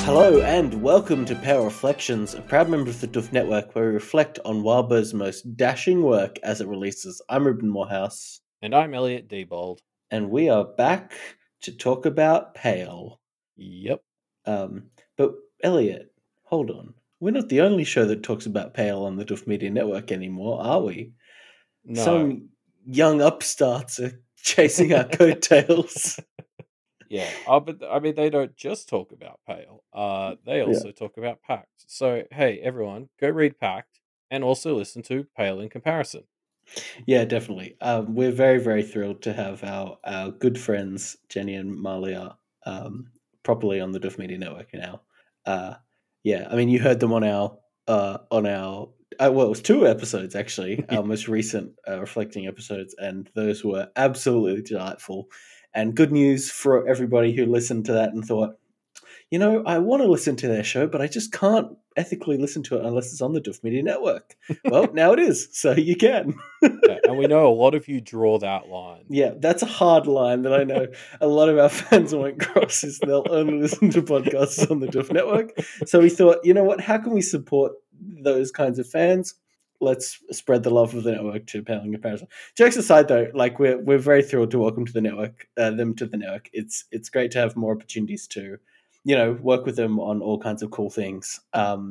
Hello and welcome to Power Reflections, a proud member of the Duff Network where we reflect on Wildbow's most dashing work as it releases. I'm Ruben Morehouse. And I'm Elliot Diebold. And we are back to talk about Pale. Yep. But Elliot, hold on. We're not the only show that talks about Pale on the Duff Media Network anymore, are we? No. Some young upstarts are chasing our coattails. Yeah. But I mean, they don't just talk about Pale. They also talk about Pact. So, hey, everyone, go read Pact and also listen to Pale in comparison. Yeah, definitely. We're very, very thrilled to have our good friends, Jenny and Malia, properly on the Duff Media Network now. Yeah, I mean, you heard them on our well, it was 2 episodes actually, our most recent reflecting episodes, and those were absolutely delightful. And good news for everybody who listened to that and thought, I want to listen to their show, but I just can't ethically listen to it unless it's on the Duff Media Network. Well, now it is, so you can. Yeah, and we know a lot of you draw that line. Yeah, that's a hard line that I know a lot of our fans won't cross, is they'll only listen to podcasts on the Duff Network. So we thought, you know what, how can we support those kinds of fans? Let's spread the love of the network to Pale in comparison. Jokes aside, though, like we're very thrilled to welcome to the network them to the network. It's great to have more opportunities to, work with them on all kinds of cool things.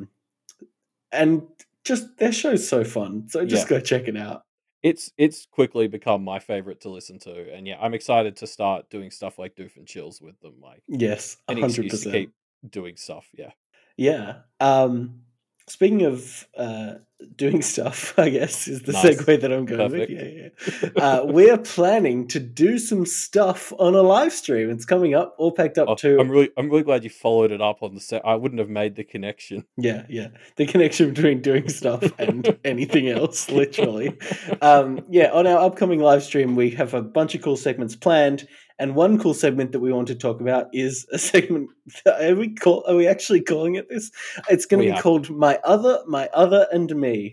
And just their show's so fun. So just go check it out. It's quickly become my favorite to listen to, and yeah, I'm excited to start doing stuff like Doof and Chills with them. Like, yes, 100%. Any excuse to keep doing stuff. Yeah. Yeah. Speaking of doing stuff, I guess, is the segue that I'm going with. Yeah. We are planning to do some stuff on a live stream. It's coming up, all packed up too. I'm really glad you followed it up on the set. I wouldn't have made the connection. Yeah. The connection between doing stuff and anything else, literally. On our upcoming live stream, we have a bunch of cool segments planned. And one cool segment that we want to talk about is a segment. Are we actually calling it this? It's going to be called My Other and Me.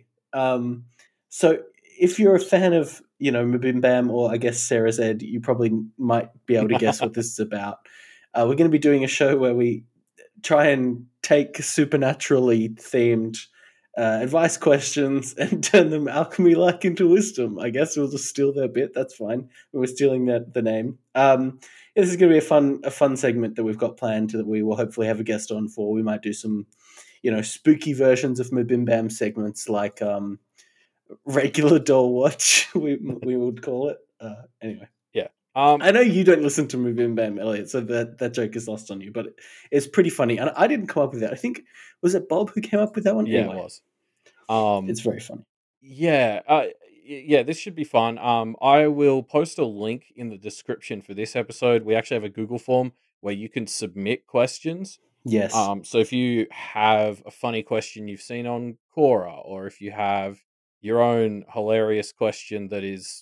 So if you're a fan of, MBMBaM or I guess Sarah Zed, you probably might be able to guess what this is about. We're going to be doing a show where we try and take supernaturally themed advice questions and turn them alchemy-like into wisdom. I guess we'll just steal their bit. That's fine. We're stealing the name. This is going to be a fun segment that we've got planned that we will hopefully have a guest on for. We might do some, spooky versions of MBMBaM segments like regular doll watch. we would call it. Anyway. Yeah. I know you don't listen to MBMBaM, Elliot, so that joke is lost on you, but it's pretty funny. And I didn't come up with that. I think, was it Bob who came up with that one? Yeah, anyway, it was. It's very funny. Yeah. This should be fun. I will post a link in the description for this episode. We actually have a Google form where you can submit questions. Yes. So if you have a funny question you've seen on Quora, or if you have your own hilarious question that is,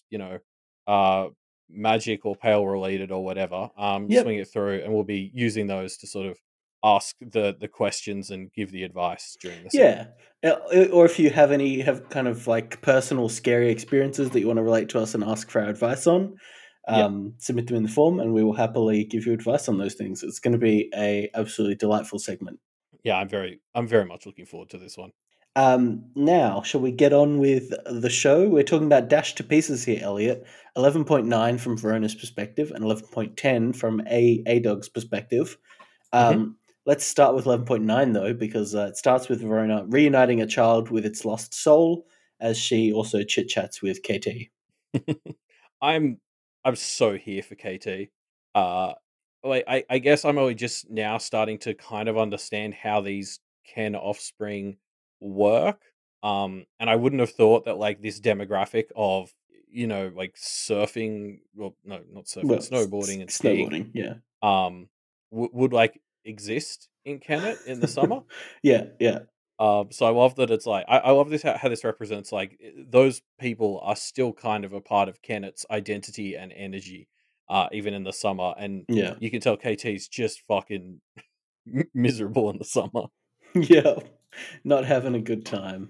magic or Pale related or whatever, swing it through, and we'll be using those to sort of ask the questions and give the advice during the segment. Or if you have kind of like personal scary experiences that you want to relate to us and ask for our advice on, submit them in the form and we will happily give you advice on those things. It's going to be a absolutely delightful segment. Yeah, I'm very much looking forward to this one. Now, shall we get on with the show? We're talking about Dashed to Pieces here, Elliot. 11.9 from Verona's perspective and 11.10 from A Dog's perspective. Let's start with 11.9 though, because it starts with Verona reuniting a child with its lost soul as she also chit-chats with KT. I'm so here for KT. I guess I'm only just now starting to kind of understand how these Ken offspring work. And I wouldn't have thought that like this demographic of like surfing, well, no, not surfing, snowboarding and skiing, would like exist in Kennet in the summer. Yeah. So I love that it's like I love this how this represents like those people are still kind of a part of Kennet's identity and energy, even in the summer, and you can tell KT's just fucking miserable in the summer. Yeah, not having a good time.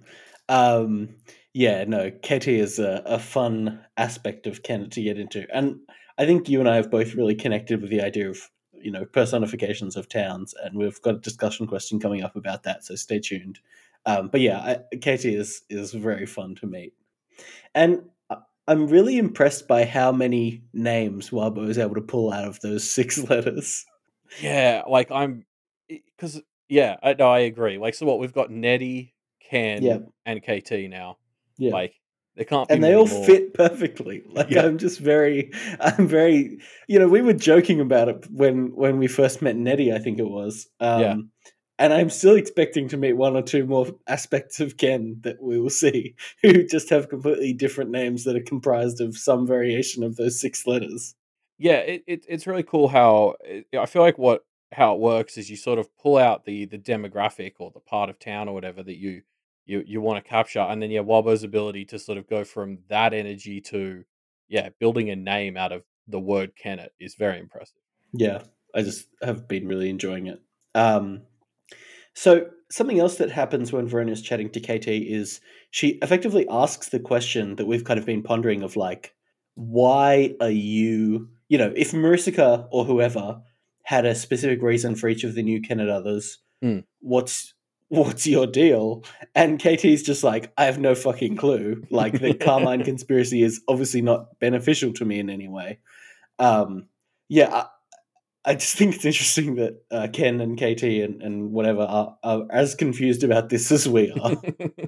KT is a fun aspect of Kennet to get into, and I think you and I have both really connected with the idea of personifications of towns, and we've got a discussion question coming up about that. So stay tuned. But yeah, Katie is very fun to meet, and I'm really impressed by how many names Wabo was able to pull out of those 6 letters. Yeah, like I'm because yeah, I agree. Like, so what we've got Nettie, Yeah, Ken, and KT now. yeah. Like, there can't be And they many all more. fit perfectly. Like Yeah, I'm very, we were joking about it when we first met Nettie, I think it was. yeah. And I'm still expecting to meet one or two more aspects of Ken that we will see, who just have completely different names that are comprised of some variation of those 6 letters. Yeah, it's really cool how I feel like how it works is you sort of pull out the demographic or the part of town or whatever that you want to capture, and then yeah, Wobbo's ability to sort of go from that energy to building a name out of the word Kennet is very impressive. Yeah, I just have been really enjoying it. Um, So something else that happens when Verona's chatting to KT is she effectively asks the question that we've kind of been pondering of like, why are you, if Marisica or whoever had a specific reason for each of the new Kennet others, Hmm. what's your deal? And KT's just like, I have no fucking clue. Like the Carmine conspiracy is obviously not beneficial to me in any way. Um, yeah, I just think it's interesting that Ken and KT and whatever are as confused about this as we are.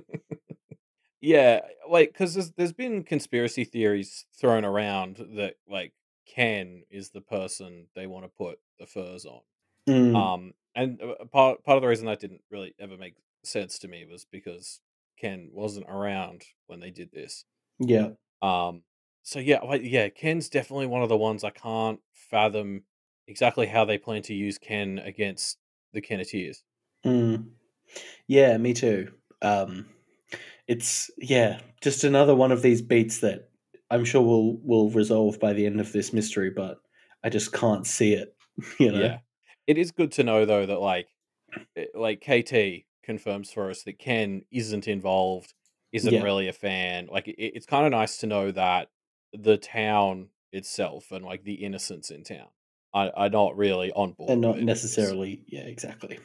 Yeah, like because there's been conspiracy theories thrown around that like Ken is the person they want to put the furs on. Mm, And part of the reason that didn't really ever make sense to me was because Ken wasn't around when they did this. yeah. Um, so yeah, Ken's definitely one of the ones I can't fathom exactly how they plan to use Ken against the Kenneteers. Mm, yeah, me too. Um, it's just another one of these beats that I'm sure will resolve by the end of this mystery, but I just can't see it. You know? Yeah, it is good to know though that like KT confirms for us that Ken isn't involved, isn't Yeah, really a fan. Like it's kind of nice to know that the town itself and like the innocents in town are not really on and board with not any of this. necessarily. Yeah, exactly.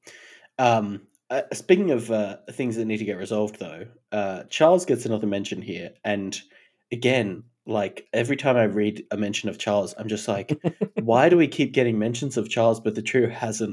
Speaking of things that need to get resolved, though, Charles gets another mention here, and again, like every time I read a mention of Charles, I'm just like, why do we keep getting mentions of Charles, but the trio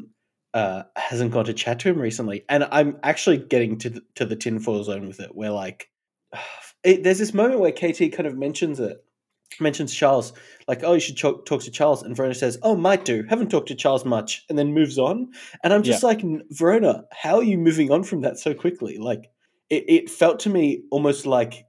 hasn't gone to chat to him recently? And I'm actually getting to the tinfoil zone with it, where like, there's this moment where KT kind of mentions Charles, like, oh, you should talk to Charles. And Verona says, oh, might do. Haven't talked to Charles much. And then moves on. And I'm Yeah. just like, Verona, how are you moving on from that so quickly? Like, it felt to me almost like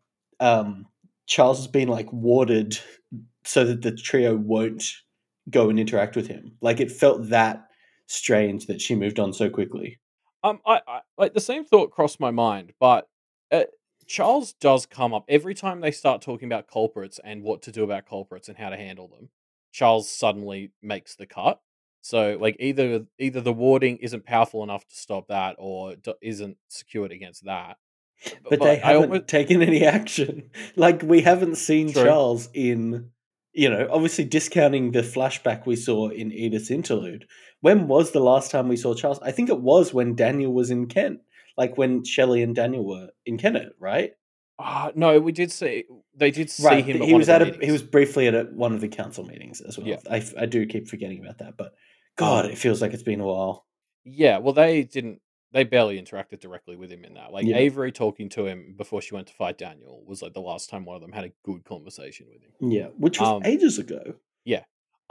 Charles has been like warded so that the trio won't go and interact with him. Like, it felt that strange that she moved on so quickly. I like the same thought crossed my mind, but uh, Charles does come up every time they start talking about culprits and what to do about culprits and how to handle them. Charles suddenly makes the cut. So like either the warding isn't powerful enough to stop that, or isn't secured against that. But they But I almost haven't taken any action. Like we haven't seen true. Charles in, obviously discounting the flashback we saw in Edith's interlude. When was the last time we saw Charles? I think it was when Daniel was in Kent, like when Shelley and Daniel were in Kent, right? No, we did see they did see Right. him at He one of was the he was meetings. briefly at one of the council meetings as Yeah. well. I do keep forgetting about that, but God, Um it feels like it's been a while. Yeah, well, they barely interacted directly with him in that. Like Yeah, Avery talking to him before she went to fight Daniel was like the last time one of them had a good conversation with him. yeah, which was Um, ages ago. yeah.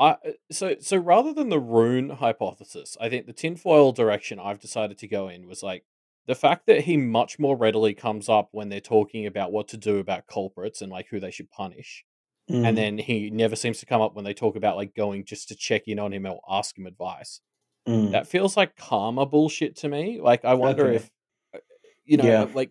So rather than the rune hypothesis, I think the tinfoil direction I've decided to go in was like the fact that he much more readily comes up when they're talking about what to do about culprits and like who they should punish. And Mm, then he never seems to come up when they talk about like going just to check in on him or ask him advice. mm, That feels like karma bullshit to me. Like, I wonder okay. if, Yeah, like,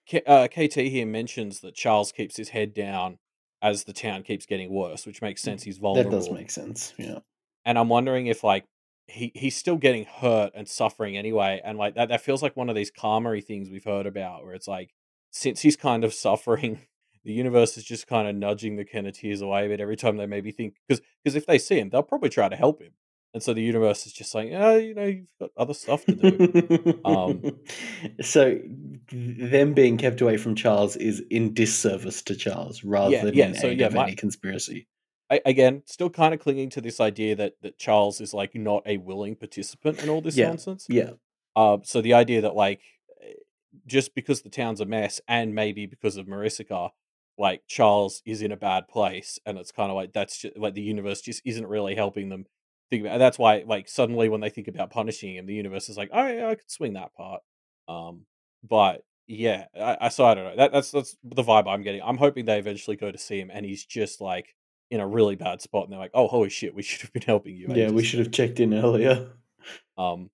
KT here mentions that Charles keeps his head down as the town keeps getting worse, which makes sense. He's that does vulnerable. make sense. Yeah. And I'm wondering if, like, he's still getting hurt and suffering anyway. And, like, that feels like one of these karma things we've heard about where it's like, since he's kind of suffering, the universe is just kind of nudging the Kenneteers away. But every time they maybe think, because if they see him, they'll probably try to help him. And so the universe is just like, oh, you've got other stuff to do. Um, So them being kept away from Charles is in disservice to Charles rather yeah, than yeah. in So aid yeah, of any conspiracy. again, still kind of clinging to this idea that Charles is like not a willing participant in all this Yeah, nonsense. yeah, So the idea that like eh, just because the town's a mess and maybe because of Marisica, like Charles is in a bad place, and it's kind of like that's just like the universe just isn't really helping them think about. And that's why like suddenly when they think about punishing him, the universe is like, oh yeah, I could swing that part. Um, but yeah, I don't know. That's the vibe I'm getting. I'm hoping they eventually go to see him, and he's just like in a really bad spot, and they're like, oh holy shit, we should have been helping you yeah. We ages should ago. have checked in earlier. Um,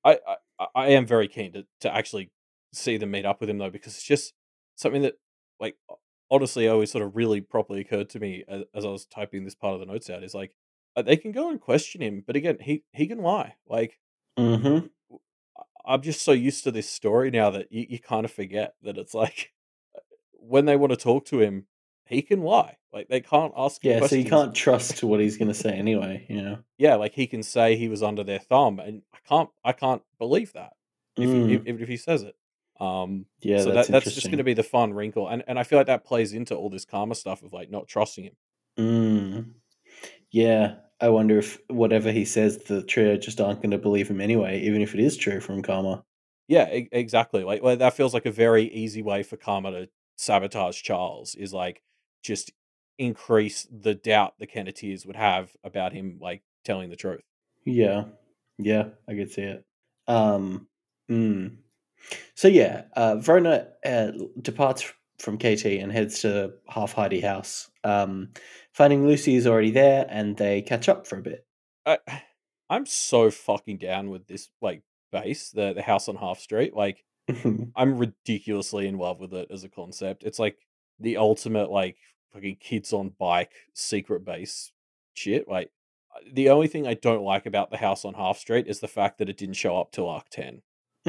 I am very keen to actually see them meet up with him though, because it's just something that, like, honestly, always sort of really properly occurred to me as I was typing this part of the notes out. Is like they can go and question him, but again, he can lie. Like Hmm. I'm just so used to this story now that you kind of forget that it's like when they want to talk to him, he can lie. Like they can't ask him Yeah, so you questions. can't trust what he's going to say anyway. Yeah, like he can say he was under their thumb, and I can't believe that Mm, even if he says it. yeah, So that's that's just going to interesting. be the fun wrinkle, and I feel like that plays into all this karma stuff of like not trusting him. Mm, yeah, I wonder if whatever he says, the trio just aren't going to believe him anyway, even if it is true from Karma. Yeah, exactly. Like that feels like a very easy way for karma to sabotage Charles is like just increase the doubt the Kenneteers would have about him like telling the truth. Yeah, yeah, I could see it. Um, mm. So yeah, Verona departs from KT and heads to Half Hardy House. Finding Lucy is already there, and they catch up for a bit. I, I'm so fucking down with this like base, the house on Half Street. Like I'm ridiculously in love with it as a concept. It's like the ultimate like fucking kids on bike secret base shit. Like the only thing I don't like about the house on Half Street is the fact that it didn't show up till Arc 10.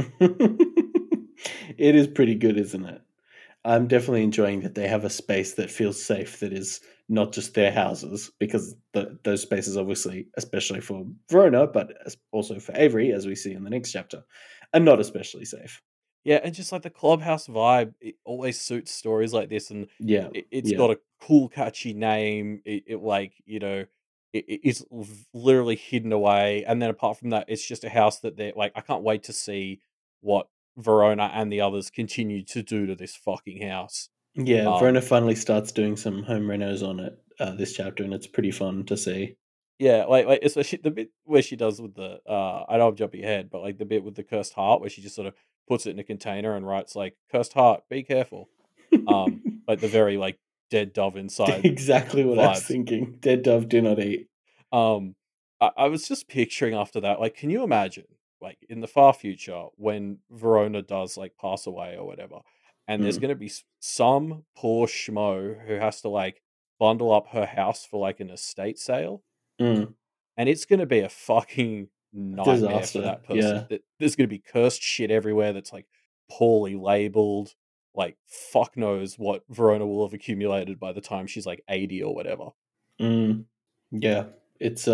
It is pretty good, isn't it? I'm definitely enjoying that they have a space that feels safe, that is not just their houses, because those spaces, obviously, especially for Verona, but also for Avery, as we see in the next chapter, are not especially safe. Yeah, and just like the clubhouse vibe, it always suits stories like this, and Yeah, it's yeah, got a cool, catchy name. It like it's literally hidden away, and then apart from that, it's just a house that they're like. I can't wait to see what Verona and the others continue to do to this fucking house. yeah. Um, Verona finally starts doing some home renos on it this chapter, and it's pretty fun to see. yeah, like especially the bit where she does with the I know I'm jumping ahead, but like the bit with the cursed heart where she just sort of puts it in a container and writes like cursed heart, be careful. Like the very like dead dove inside Exactly what I was vibes. thinking. Dead dove do not eat. Um, I was just picturing after that, like, can you imagine, like, in the far future when Verona does like pass away or whatever, and there's Mm, going to be some poor schmo who has to like bundle up her house for like an estate sale, mm. and it's going to be a fucking nightmare for Disaster. that person. Yeah. There's going to be cursed shit everywhere that's like poorly labeled. Like fuck knows what Verona will have accumulated by the time she's like 80 or whatever. Mm. Yeah, it's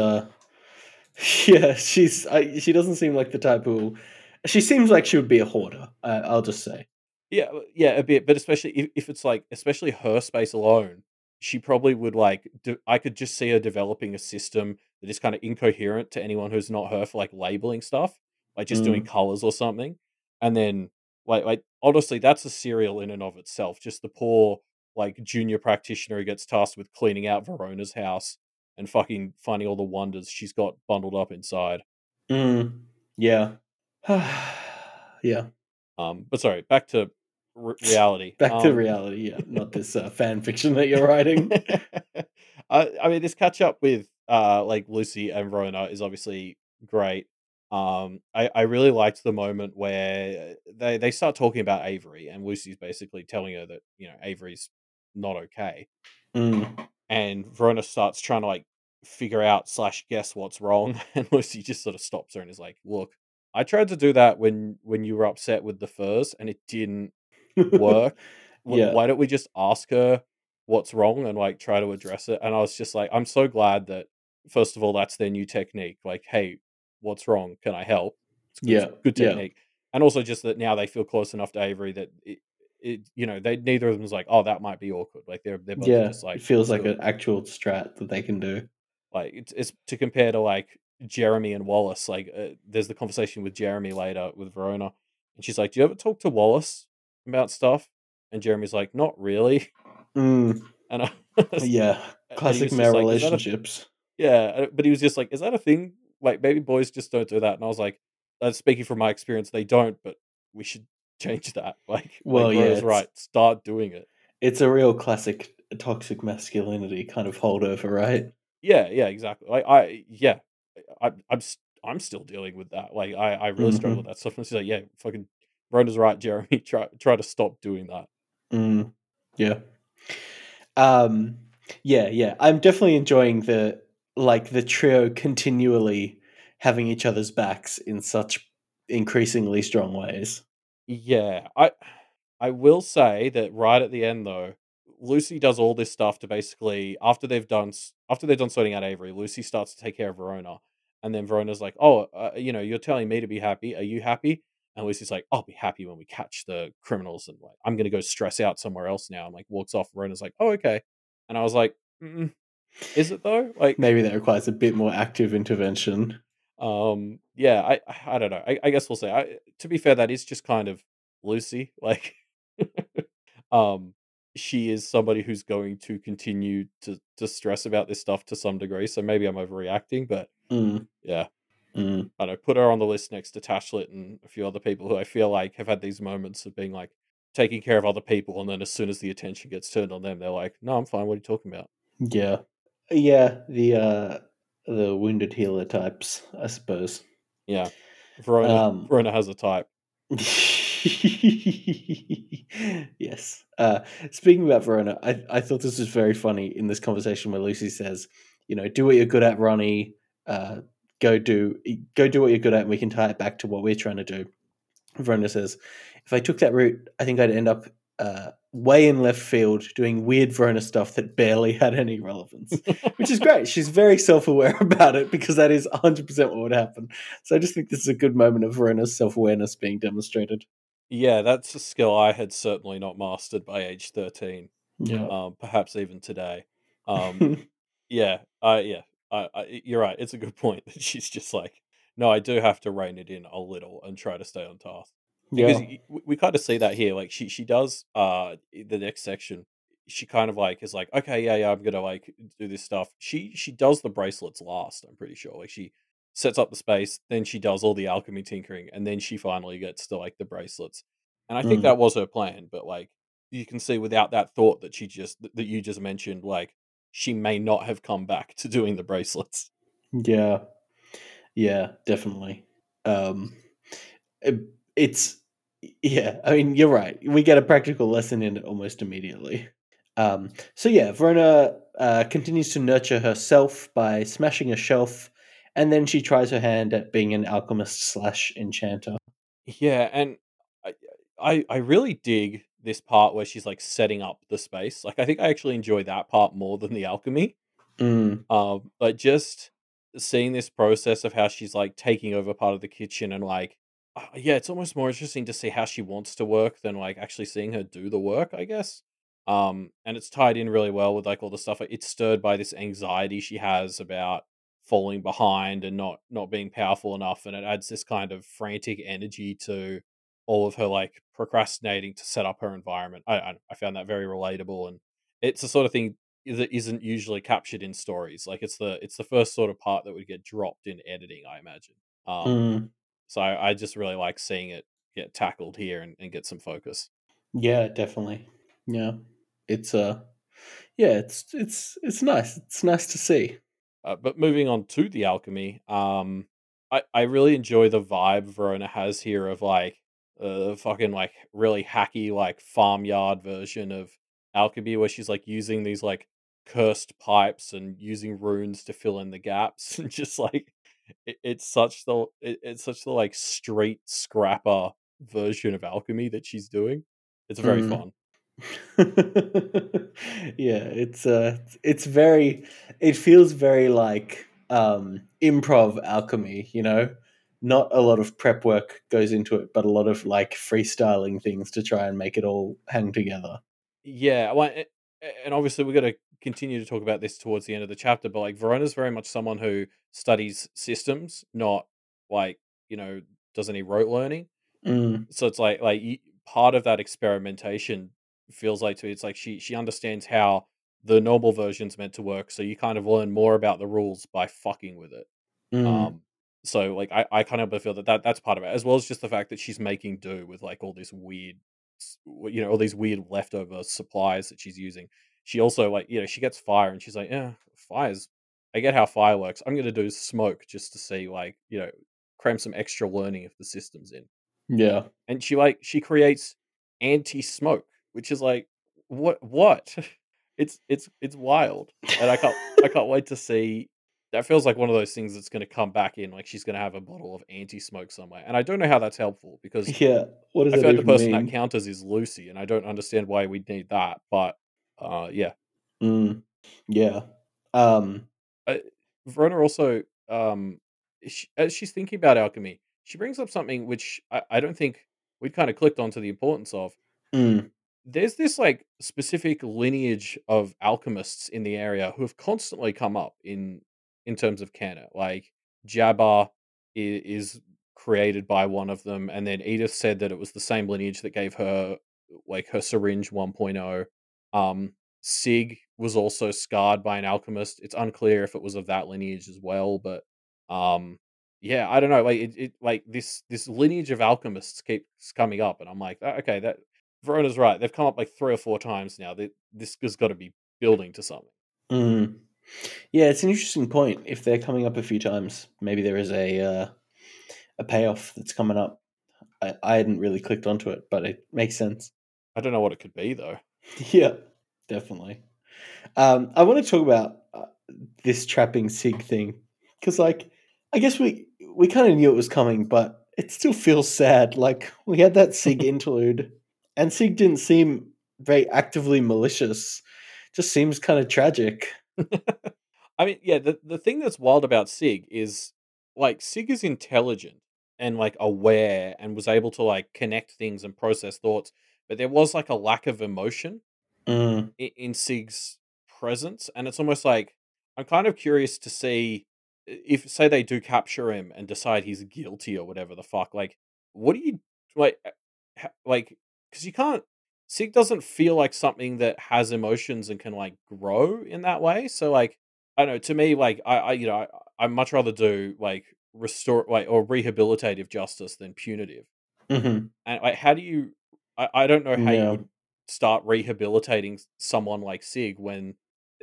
yeah, she doesn't seem like the type who she seems like she would be a hoarder. I'll just say. Yeah, yeah, a bit, but especially if it's like, especially her space alone, she probably would like. I could just see her developing a system that is kind of incoherent to anyone who's not her for like labeling stuff, like just doing Mm. colors or something, and then like honestly, that's a serial in and of itself. Just the poor like junior practitioner who gets tasked with cleaning out Verona's house and fucking finding all the wonders she's got bundled up inside. Mm. Yeah. Yeah. But sorry, back to reality. Back to reality. Yeah, not this fan fiction that you're writing. I mean, this catch up with like Lucy and Rona is obviously great. I really liked the moment where they start talking about Avery, and Lucy's basically telling her that Avery's not okay, Mm. and Verona starts trying to like figure out slash guess what's wrong, and Lucy just sort of stops her and is like, "Look, I tried to do that when you were upset with the furs, and it didn't work. Yeah. Why don't we just ask her what's wrong and like try to address it?" And I was just like, I'm so glad that first of all, that's their new technique. Like, hey, what's wrong? Can I help? It's Yeah, good yeah, technique. And also just that now they feel close enough to Avery that they neither of them is like, oh, that might be awkward. Like they're both yeah. just like, It feels let's like do it. an actual strat that they can do. Like it's to compare to like Jeremy and Wallace. Like there's the conversation with Jeremy later with Verona, and she's like, "Do you ever talk to Wallace about stuff?" And Jeremy's like, "Not really." Mm, And yeah, and he classic was just male like, "Is that a relationships. yeah?" But he was just like, "Is that a thing? Like maybe boys just don't do that." And I was like, "Speaking from my experience, they don't, but we should change that." Like Well, yeah, Verona's right. Start doing it. it's a real classic toxic masculinity kind of holdover, right? Yeah, yeah, exactly. Like I yeah, I'm still dealing with that. Like I really struggle with Hmm. that stuff. And she's like, yeah, fucking Brenda's right, Jeremy. Try to stop doing that. Mm, yeah. Um, yeah, yeah. I'm definitely enjoying the trio continually having each other's backs in such increasingly strong ways. Yeah, I will say that right at the end though, Lucy does all this stuff to basically after they've done sorting out Avery, Lucy starts to take care of Verona, and then Verona's like, "Oh, you're telling me to be happy. Are you happy?" And Lucy's like, "I'll be happy when we catch the criminals, and like I'm gonna go stress out somewhere else now." And like walks off. Verona's like, "Oh, okay," and I was like, "Is it though?" Like, Maybe that requires a bit more active intervention. yeah, I don't know. I guess we'll say. To be fair, that is just kind of Lucy. Like, um, she is somebody who's going to continue to stress about this stuff to some degree. So maybe I'm overreacting, but Mm, yeah, mm. I don't know. Put her on the list next to Tashlet and a few other people who I feel like have had these moments of being like taking care of other people, and then as soon as the attention gets turned on them, they're like, "No, I'm fine. What are you talking about?" Yeah. Yeah, the wounded healer types, I suppose. Yeah, Verona Um Verona has a type. yes. Speaking about Verona, I thought this was very funny in this conversation where Lucy says, do what you're good at, Ronnie. Uh, go do what you're good at, and we can tie it back to what we're trying to do. Verona says, if I took that route, I think I'd end up way in left field doing weird Verona stuff that barely had any relevance, which is great. She's very self aware about it because that is 100% what would happen. So I just think this is a good moment of Verona's self awareness being demonstrated. Yeah, that's a skill I had certainly not mastered by age 13. Yeah. Perhaps even today. Um, yeah, yeah, you're right. It's a good point that she's just like, no, I do have to rein it in a little and try to stay on task. Because Yeah. we kind of see that here. Like she does the next section. She kind of like is like, okay, yeah, yeah, I'm gonna like do this stuff. She does the bracelets last. I'm pretty sure. Like she sets up the space, then she does all the alchemy tinkering, and then she finally gets to like the bracelets. And I think Mm. that was her plan. But like you can see without that thought that you just mentioned, like she may not have come back to doing the bracelets. Yeah. Yeah, definitely. Um, it, it's yeah. I mean, you're right. We get a practical lesson in it almost immediately. So yeah, Verona continues to nurture herself by smashing a shelf, and then she tries her hand at being an alchemist slash enchanter. Yeah, and I I really dig this part where she's like setting up the space. Like I think I actually enjoy that part more than the alchemy. Mm, But just seeing this process of how she's like taking over part of the kitchen and like yeah, it's almost more interesting to see how she wants to work than like actually seeing her do the work, I guess. And it's tied in really well with like all the stuff. It's stirred by this anxiety she has about falling behind and not being powerful enough, and it adds this kind of frantic energy to all of her like procrastinating to set up her environment. I found that very relatable, and it's the sort of thing that isn't usually captured in stories. Like it's the first sort of part that would get dropped in editing, I imagine. Um, mm, so I just really like seeing it get tackled here and get some focus. yeah, definitely. Yeah, it's yeah, it's nice. It's nice to see. But moving on to the alchemy, I really enjoy the vibe Verona has here of like fucking like really hacky like farmyard version of alchemy where she's like using these like cursed pipes and using runes to fill in the gaps and just like it's such the like street scrapper version of alchemy that she's doing. It's very Mm. fun. Yeah, it's very it feels very like improv alchemy, you know? Not a lot of prep work goes into it, but a lot of like freestyling things to try and make it all hang together. Yeah, well, and obviously we're going to continue to talk about this towards the end of the chapter, but like Verona's very much someone who studies systems, not like, you know, does any rote learning. Mm, So it's part of that experimentation feels like to it's like she understands how the normal version's meant to work, so you kind of learn more about the rules by fucking with it. mm, Um, so like I kind of feel that's part of it, as well as just the fact that she's making do with like all this weird, all these weird leftover supplies that she's using. She also like she gets fire and she's like, yeah, fires. I get how fire works. I'm gonna do smoke just to see like cram some extra learning if the system's in. yeah. And she creates anti-smoke, which is like what? It's wild. And I can't wait to see. That feels like one of those things that's going to come back in, like she's going to have a bottle of anti-smoke somewhere. And I don't know how that's helpful because Yeah. What does I that feel like the even person that mean? counters is Lucy, and I don't understand why we'd need that. But yeah. Mm, yeah. Um, Uh, Verona also, as she's thinking about alchemy, she brings up something which I don't think we'd kind of clicked onto the importance of. mm, There's this like specific lineage of alchemists in the area who have constantly come up in terms of canon. Like Jabba is created by one of them, and then Edith said that it was the same lineage that gave her like her syringe 1.0. Sig was also scarred by an alchemist. It's unclear if it was of that lineage as well, but um yeah, I don't know. Like it like this lineage of alchemists keeps coming up, and I'm like, okay, that Verona's right. They've come up like 3 or 4 times now. This has got to be building to something. mm. Yeah, it's an interesting point. If they're coming up a few times, maybe there is a payoff that's coming up. I hadn't really clicked onto it, but it makes sense. I don't know what it could be though. Yeah, definitely. I want to talk about this trapping Sig thing because, like, I guess we kind of knew it was coming, but it still feels sad. Like we had that Sig interlude, and Sig didn't seem very actively malicious. Just seems kind of tragic. I mean, yeah, the thing that's wild about Sig is like Sig is intelligent and like aware and was able to like connect things and process thoughts, but there was like a lack of emotion Mm, in Sig's presence, and it's almost like I'm kind of curious to see if, say, they do capture him and decide he's guilty or whatever the fuck. Like, what do you like? Like, because you can't. Sig doesn't feel like something that has emotions and can like grow in that way. So, like, I don't know. To me, like, I much rather do like restore like or rehabilitative justice than punitive. hmm. And like, how do you? I don't know how you Yeah. would start rehabilitating someone like Sig when,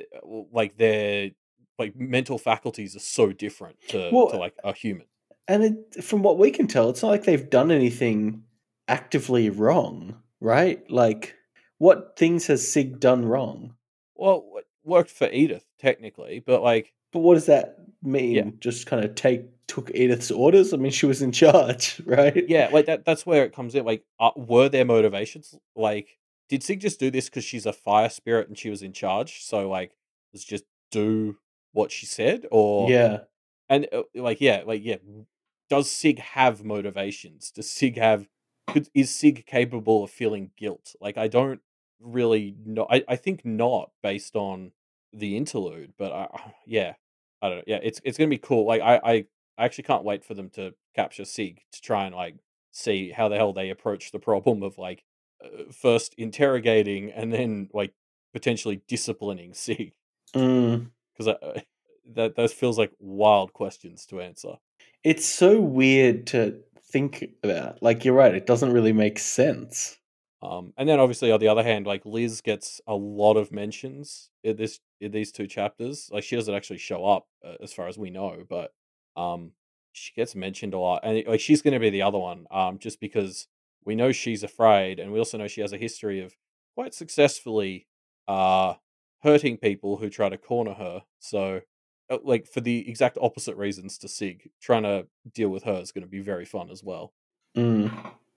like their like mental faculties are so different to Well, like a human. and from what we can tell, it's not like they've done anything actively wrong, right? Like, what things has Sig done wrong? Well, it worked for Edith technically, but like, But what does that yeah, mean? Just kind of took Edith's orders? I mean, she was in charge, right? yeah, like that's where it comes in. Like, were there motivations? Like, did Sig just do this because she's a fire spirit and she was in charge? So like, let's just do what she said, or Yeah. and, yeah, does Sig have motivations? Does Sig have is Sig capable of feeling guilt? Like, I don't really know. I think not based on the interlude, but yeah, I don't know. Yeah, it's gonna be cool. Like, I actually can't wait for them to capture Sig to try and like see how the hell they approach the problem of like first interrogating and then like potentially disciplining Sig Mm. because that those feels like wild questions to answer. It's so weird to think about. Like, you're right. It doesn't really make sense. And then obviously on the other hand, like Liz gets a lot of mentions in these 2 chapters. Like she doesn't actually show up as far as we know, but um, she gets mentioned a lot, and like she's going to be the other one. Just because we know she's afraid, and we also know she has a history of quite successfully uh hurting people who try to corner her. So, like for the exact opposite reasons to Sig, trying to deal with her is going to be very fun as well. Mm.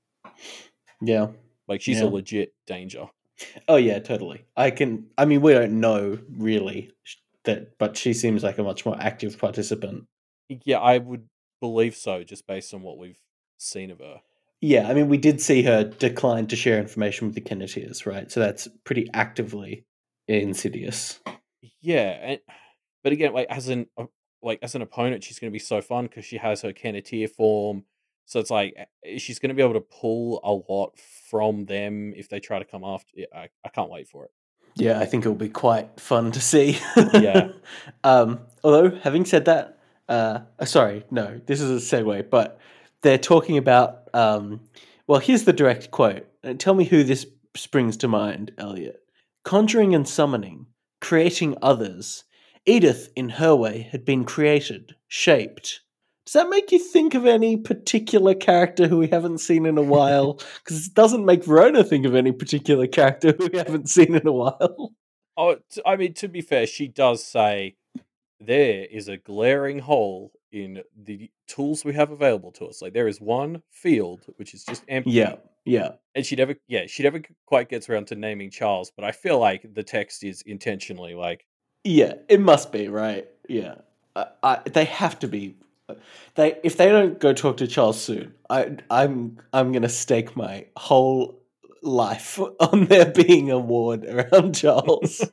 Yeah. Like she's a Yeah. legit danger. Oh, yeah, totally. I mean, we don't know really. but she seems like a much more active participant. Yeah, I would believe so, just based on what we've seen of her. Yeah, I mean, we did see her decline to share information with the Kinetiers, right? So that's pretty actively insidious. Yeah, but again, like as an opponent, she's going to be so fun because she has her Kenneteer form. So it's like she's going to be able to pull a lot from them if they try to come after. Yeah, I can't wait for it. Yeah, I think it'll be quite fun to see. Yeah. Although, having said that, sorry, no, this is a segue, but they're talking about. Well, here's the direct quote. Tell me who this springs to mind, Elliot. Conjuring and summoning, creating others. Edith, in her way, had been created, shaped. Does that make you think of any particular character who we haven't seen in a while? Because it doesn't make Verona think of any particular character who we haven't seen in a while. Oh, I mean, to be fair, she does say there is a glaring hole in the tools we have available to us. Like there is one field which is just Yeah, empty, yeah, and she never quite gets around to naming Charles. But I feel like the text is intentionally like, yeah. It must be right. Yeah, they have to be. They if they don't go talk to Charles soon, I'm gonna stake my whole life on there being a ward around Charles.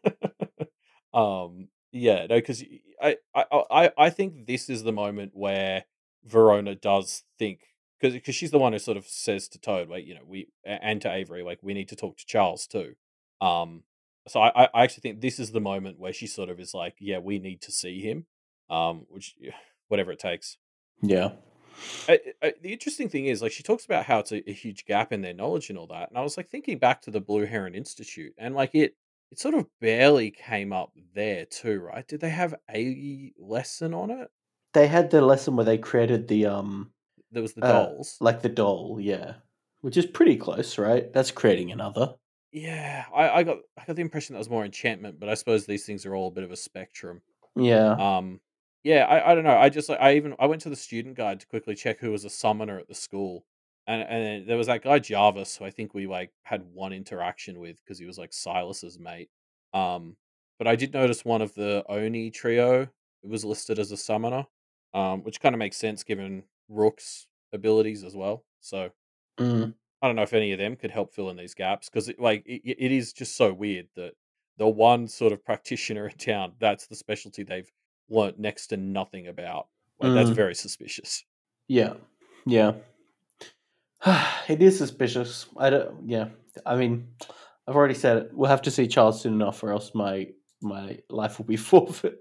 yeah, no, because I think this is the moment where Verona does think, because she's the one who sort of says to Toad, like, and to Avery, like, we need to talk to Charles too. Um, so I actually think this is the moment where she sort of is like, yeah, we need to see him. Which whatever it takes. Yeah, The interesting thing is, like, she talks about how it's a huge gap in their knowledge and all that, and I was like thinking back to the Blue Heron Institute, and like it sort of barely came up there too, right? Did they have a lesson on it? they had the lesson where they created the There was the dolls. like the doll. Yeah, which is pretty close, right? That's creating another. Yeah, I got the impression that was more enchantment, but I suppose these things are all a bit of a spectrum. Yeah. Um, yeah, I don't know. I just like I went to the student guide to quickly check who was a summoner at the school, and there was that guy Jarvis who I think we like had one interaction with because he was like Silas's mate. Um, but I did notice one of the Oni trio was listed as a summoner, which kind of makes sense given Rook's abilities as well. So Mm. I don't know if any of them could help fill in these gaps because it is just so weird that the one sort of practitioner in town, that's the specialty they've learnt next to nothing about. Like that's Mm. very suspicious. Yeah. Yeah. It is suspicious. I don't. Yeah. I mean, I've already said it. We'll have to see Charles soon enough, or else my life will be forfeit.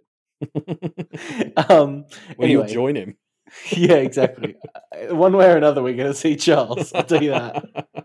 um. Well, you'll Anyway. join him. Yeah. Exactly. One way or another, we're going to see Charles. I'll tell you that.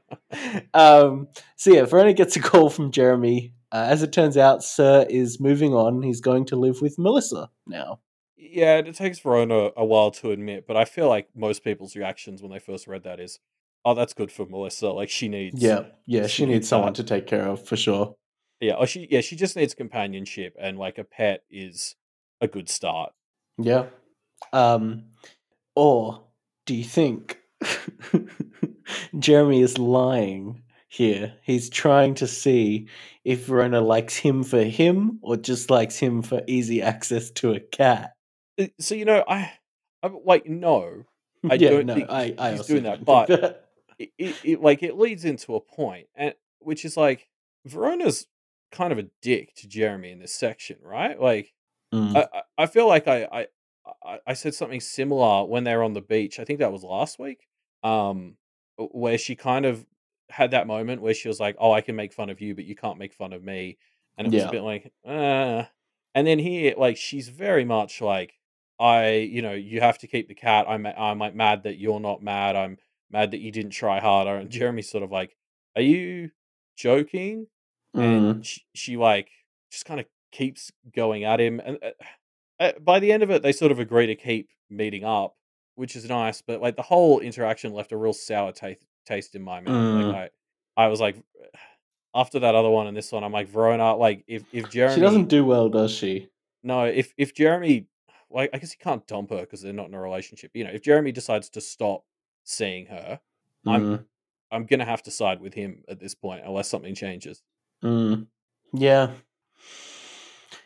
So yeah, Verona gets a call from Jeremy. As it turns out, Sir is moving on. He's going to live with Melissa now. Yeah, it takes Verona a while to admit, but I feel like most people's reactions when they first read that is, "Oh, that's good for Melissa. Like Yeah. Yeah. she She needs needs someone that." to take care of for sure. Yeah, she just needs companionship, and like a pet is a good start. Yeah. Um. Or do you think Jeremy is lying here? He's trying to see if Verona likes him for him or just likes him for easy access to a cat. So I'm like, no, I Yeah, don't no, think I he's also doing that, don't think but that. it leads into a point, and which is like Verona's kind of a dick to Jeremy in this section, right? Like, Mm, I feel like I said something similar when they were on the beach. I think that was last week, where she kind of had that moment where she was like, "Oh, I can make fun of you, but you can't make fun of me," and it was a yeah. bit like, And then here, like, she's very much like, you have to keep the cat. I'm like mad that you're not mad. I'm mad that you didn't try harder. And Jeremy's sort of like, are you joking? And Mm, she like just kind of keeps going at him. And by the end of it, they sort of agree to keep meeting up, which is nice. But like the whole interaction left a real sour taste in my mouth. Like mm. I was like, after that other one and this one, I'm like, Verona, like if She Jeremy doesn't do well, does she? no, if Jeremy, like, I guess he can't dump her because they're not in a relationship. If Jeremy decides to stop seeing her, I'm Mm, I'm gonna have to side with him at this point unless something changes. mm. Yeah.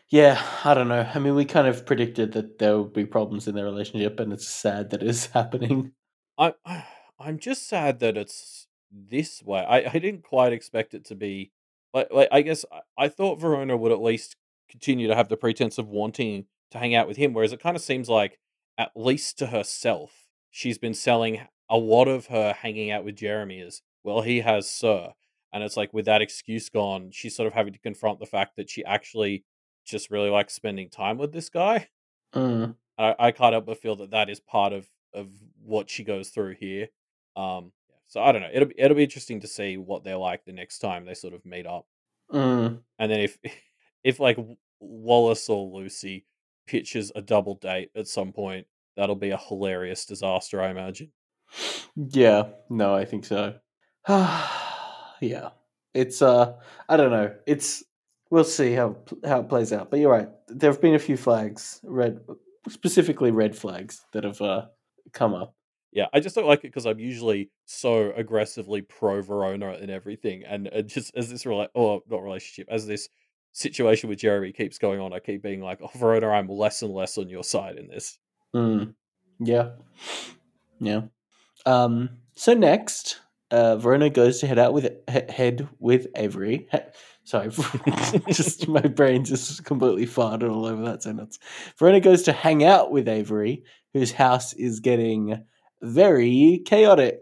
Yeah, I don't know. I mean, we kind of predicted that there would be problems in their relationship, and it's sad that it's happening. I'm just sad that it's this way. I didn't quite expect it to be like I guess I thought Verona would at least continue to have the pretense of wanting to hang out with him, whereas it kind of seems like at least to herself, she's been selling a lot of her hanging out with Jeremy as well. He has Sir, and it's like with that excuse gone, she's sort of having to confront the fact that she actually just really likes spending time with this guy. Mm, I can't help but feel that that is part of what she goes through here. So I don't know. It'll be interesting to see what they're like the next time they sort of meet up, mm. and then if if like Wallace or Lucy pitches a double date at some point, that'll be a hilarious disaster, I imagine. Yeah, no, I think so. Yeah, it's I don't know. It's we'll see how it plays out. But you're right. There have been a few flags, specifically red flags that have come up. Yeah, I just don't like it because I'm usually so aggressively pro Verona and everything, and just as this not relationship, as this situation with Jeremy keeps going on, I keep being like, "Oh, Verona, I'm less and less on your side in this." Mm, yeah, yeah. So next, Verona goes to head with Avery. Sorry, just my brain just completely farted all over that sentence. Verona goes to hang out with Avery, whose house is getting very chaotic.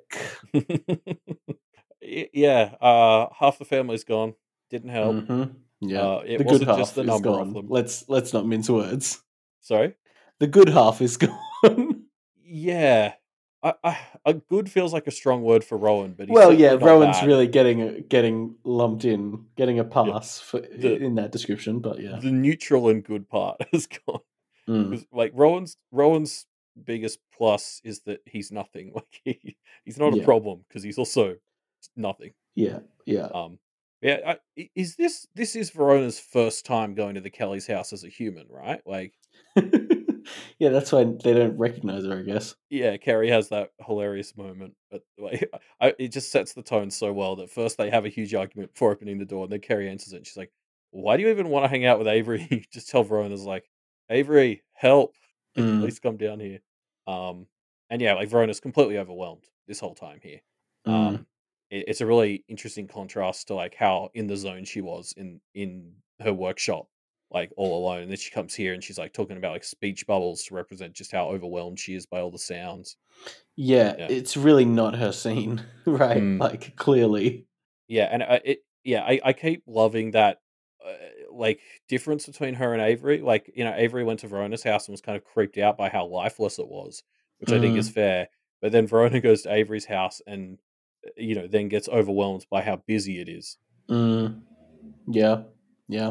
Yeah, half the family's gone. Didn't help. hmm Yeah, It the good wasn't just half the is number of gone. them. Let's not mince words. Sorry. The good half is gone. Yeah, a good feels like a strong word for Rowan, but he's Well, yeah, certainly not Rowan's bad. really getting lumped in, getting a Yeah, pass for the in that description. But yeah. the neutral and good part has gone. Mm. 'Cause, like, Rowan's biggest plus is that he's nothing. Like, he's not a Yeah, problem because he's also nothing. yeah, yeah. Um, yeah, is this is Verona's first time going to the Kelly's house as a human, right? Like, Yeah, that's why they don't recognize her, I guess. yeah, Carrie has that hilarious moment, but like, it just sets the tone so well that first they have a huge argument before opening the door, and then Carrie answers it. And she's like, "Why do you even want to hang out with Avery?" Just tell Verona's like, "Avery, help! Mm, Please come down here." Um, and yeah, like Verona's completely overwhelmed this whole time here. mm. It's a really interesting contrast to like how in the zone she was in her workshop, like all alone. And then she comes here and she's like talking about like speech bubbles to represent just how overwhelmed she is by all the sounds. Yeah, Yeah. it's really not her scene, right? Mm. Like clearly. Yeah, and I keep loving that like difference between her and Avery. Like, Avery went to Verona's house and was kind of creeped out by how lifeless it was, which I think is Mm, fair. But then Verona goes to Avery's house and then gets overwhelmed by how busy it is. mm. Yeah, yeah.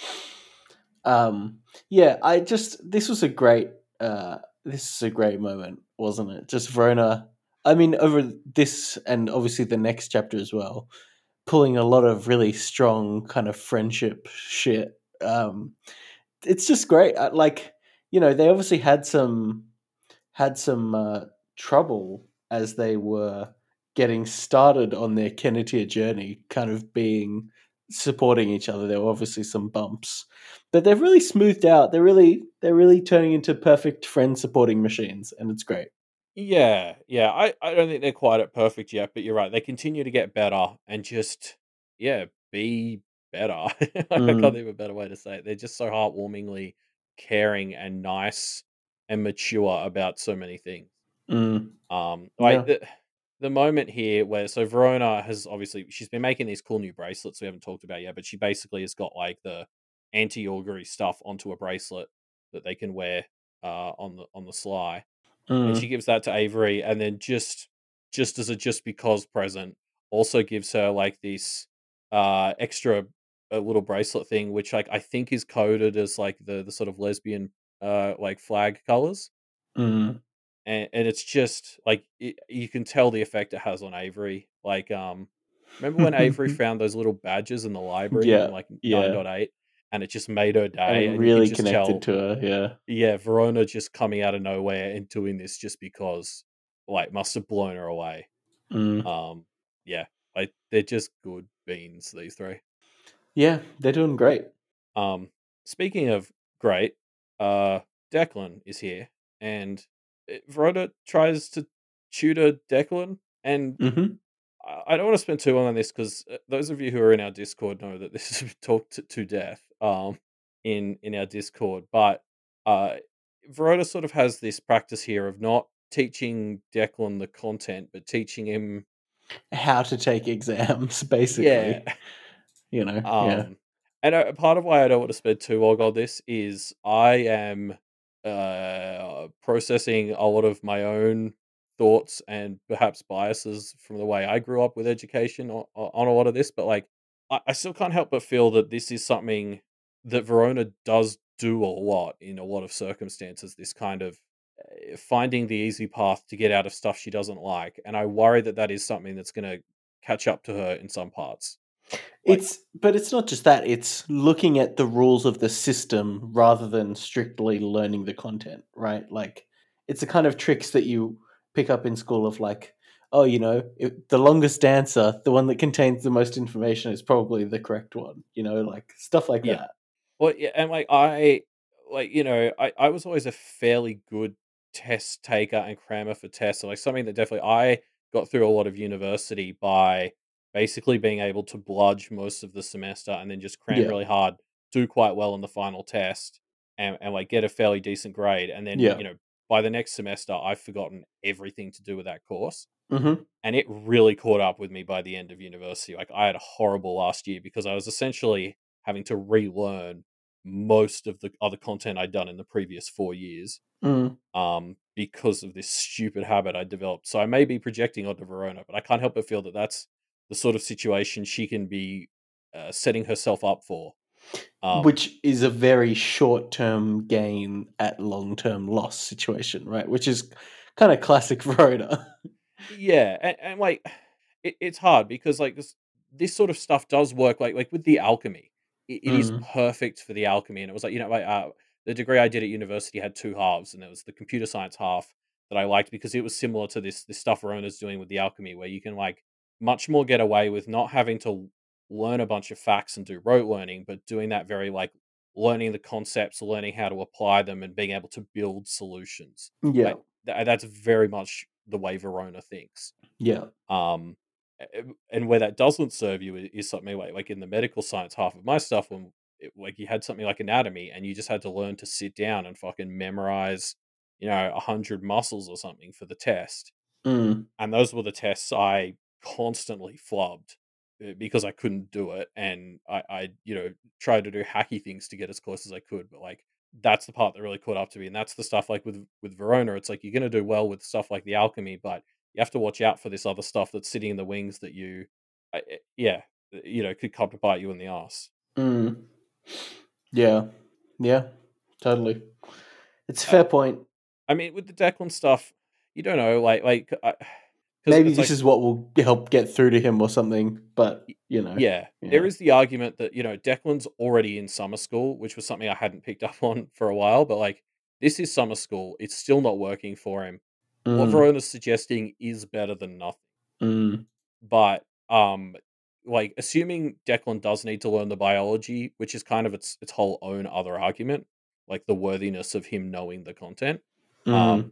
Yeah, I just this is a great moment, wasn't it? Just Verona. I mean, over this and obviously the next chapter as well, pulling a lot of really strong kind of friendship shit. It's just great. Like, they obviously had some trouble as they were getting started on their Kennetia journey, kind of being supporting each other. There were obviously some bumps, but they've really smoothed out. They're really turning into perfect friend supporting machines, and it's great. Yeah, yeah. I don't think they're quite at perfect yet, but you're right. They continue to get better and just yeah, be better. I can't think Mm, of a better way to say it. They're just so heartwarmingly caring and nice and mature about so many things. mm, Like yeah. the moment here where so Verona has obviously she's been making these cool new bracelets we haven't talked about yet, but she basically has got like the anti augury stuff onto a bracelet that they can wear on the sly, and she Mm, gives that to Avery, and then just as a just because present, also gives her like this extra little bracelet thing, which like I think is coded as like the sort of lesbian like flag colors, mm. and it's just like you can tell the effect it has on Avery. Like, remember when Avery found those little badges in the library in Yeah, like yeah. 9.8, and it just made her And it day, and you can really just connected tell to her. Yeah. yeah, Verona just coming out of nowhere and doing this just because, like, must have blown her away. Mm. Um, yeah, like they're just good beans, these three. Yeah, they're doing great. Um, speaking of great, uh, Declan is here, and Verona tries to tutor Declan, and Hmm. I don't want to spend too long on this because those of you who are in our Discord know that this is talked to death in our Discord. But uh, Verona sort of has this practice here of not teaching Declan the content, but teaching him, How to take exams, yeah. basically. Yeah. Um, and part of why I don't want to spend too long on this is I am processing a lot of my own thoughts and perhaps biases from the way I grew up with education on a lot of this. But like, I still can't help but feel that this is something that Verona does do a lot in a lot of circumstances. This kind of finding the easy path to get out of stuff she doesn't like, and I worry that that is something that's going to catch up to her in some parts. Like, But it's not just that, it's looking at the rules of the system rather than strictly learning the content, right? Like it's the kind of tricks that you pick up in school of like, oh, the longest answer, the one that contains the most information is probably the correct one, like stuff like yeah. that. Well, yeah, and I was always a fairly good test taker and crammer for tests. So like something that definitely I got through a lot of university by basically being able to bludge most of the semester and then just cram Yeah. really hard, do quite well in the final test, and like get a fairly decent grade. And then, Yeah. by the next semester I've forgotten everything to do with that course. Mhm. And it really caught up with me by the end of university. Like I had a horrible last year because I was essentially having to relearn most of the other content I'd done in the previous 4 years, Mm. because of this stupid habit I developed. So I may be projecting onto Verona, but I can't help but feel that that's the sort of situation she can be setting herself up for. Um, Which is a very short-term gain at long-term loss situation, right? Which is kind of classic Rhoda. Yeah, and like it's hard because like this sort of stuff does work. Like with the alchemy, it is Mm. perfect for the alchemy. And it was like the degree I did at university had two halves, and there was the computer science half that I liked because it was similar to this stuff Rona's doing with the alchemy, where you can like much more get away with not having to learn a bunch of facts and do rote learning, but doing that very like learning the concepts, learning how to apply them, and being able to build solutions. Yeah. Like that's very much the way Verona thinks. Yeah. Um, and where that doesn't serve you is something like in the medical science half of my stuff when like you had something like anatomy and you just had to learn to sit down and fucking memorize, 100 muscles or something for the test. Mm. And those were the tests I constantly flubbed because I couldn't do it, and I tried to do hacky things to get as close as I could, but like that's the part that really caught up to me, and that's the stuff like with Verona. It's like you're gonna do well with stuff like the alchemy, but you have to watch out for this other stuff that's sitting in the wings that yeah, could come to bite you in the ass. Mm. Yeah. Yeah. Totally. It's a Uh, fair point. I mean, with the Declan stuff, you don't know, because Maybe it's this like is what will help get through to him or something, but, Yeah, there yeah. is the argument that, Declan's already in summer school, which was something I hadn't picked up on for a while, but like this is summer school. It's still not working for him. What Mm. Verona's suggesting is better than nothing. Mm. But like assuming Declan does need to learn the biology, which is kind of its whole own other argument, like the worthiness of him knowing the content. Mm. Um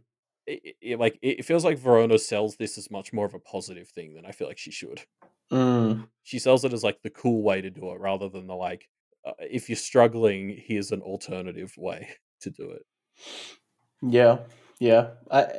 it feels like Verona sells this as much more of a positive thing than I feel like she should. Mm. She sells it as like the cool way to do it rather than the like, if you're struggling, here's an alternative way to do it. Yeah. Yeah.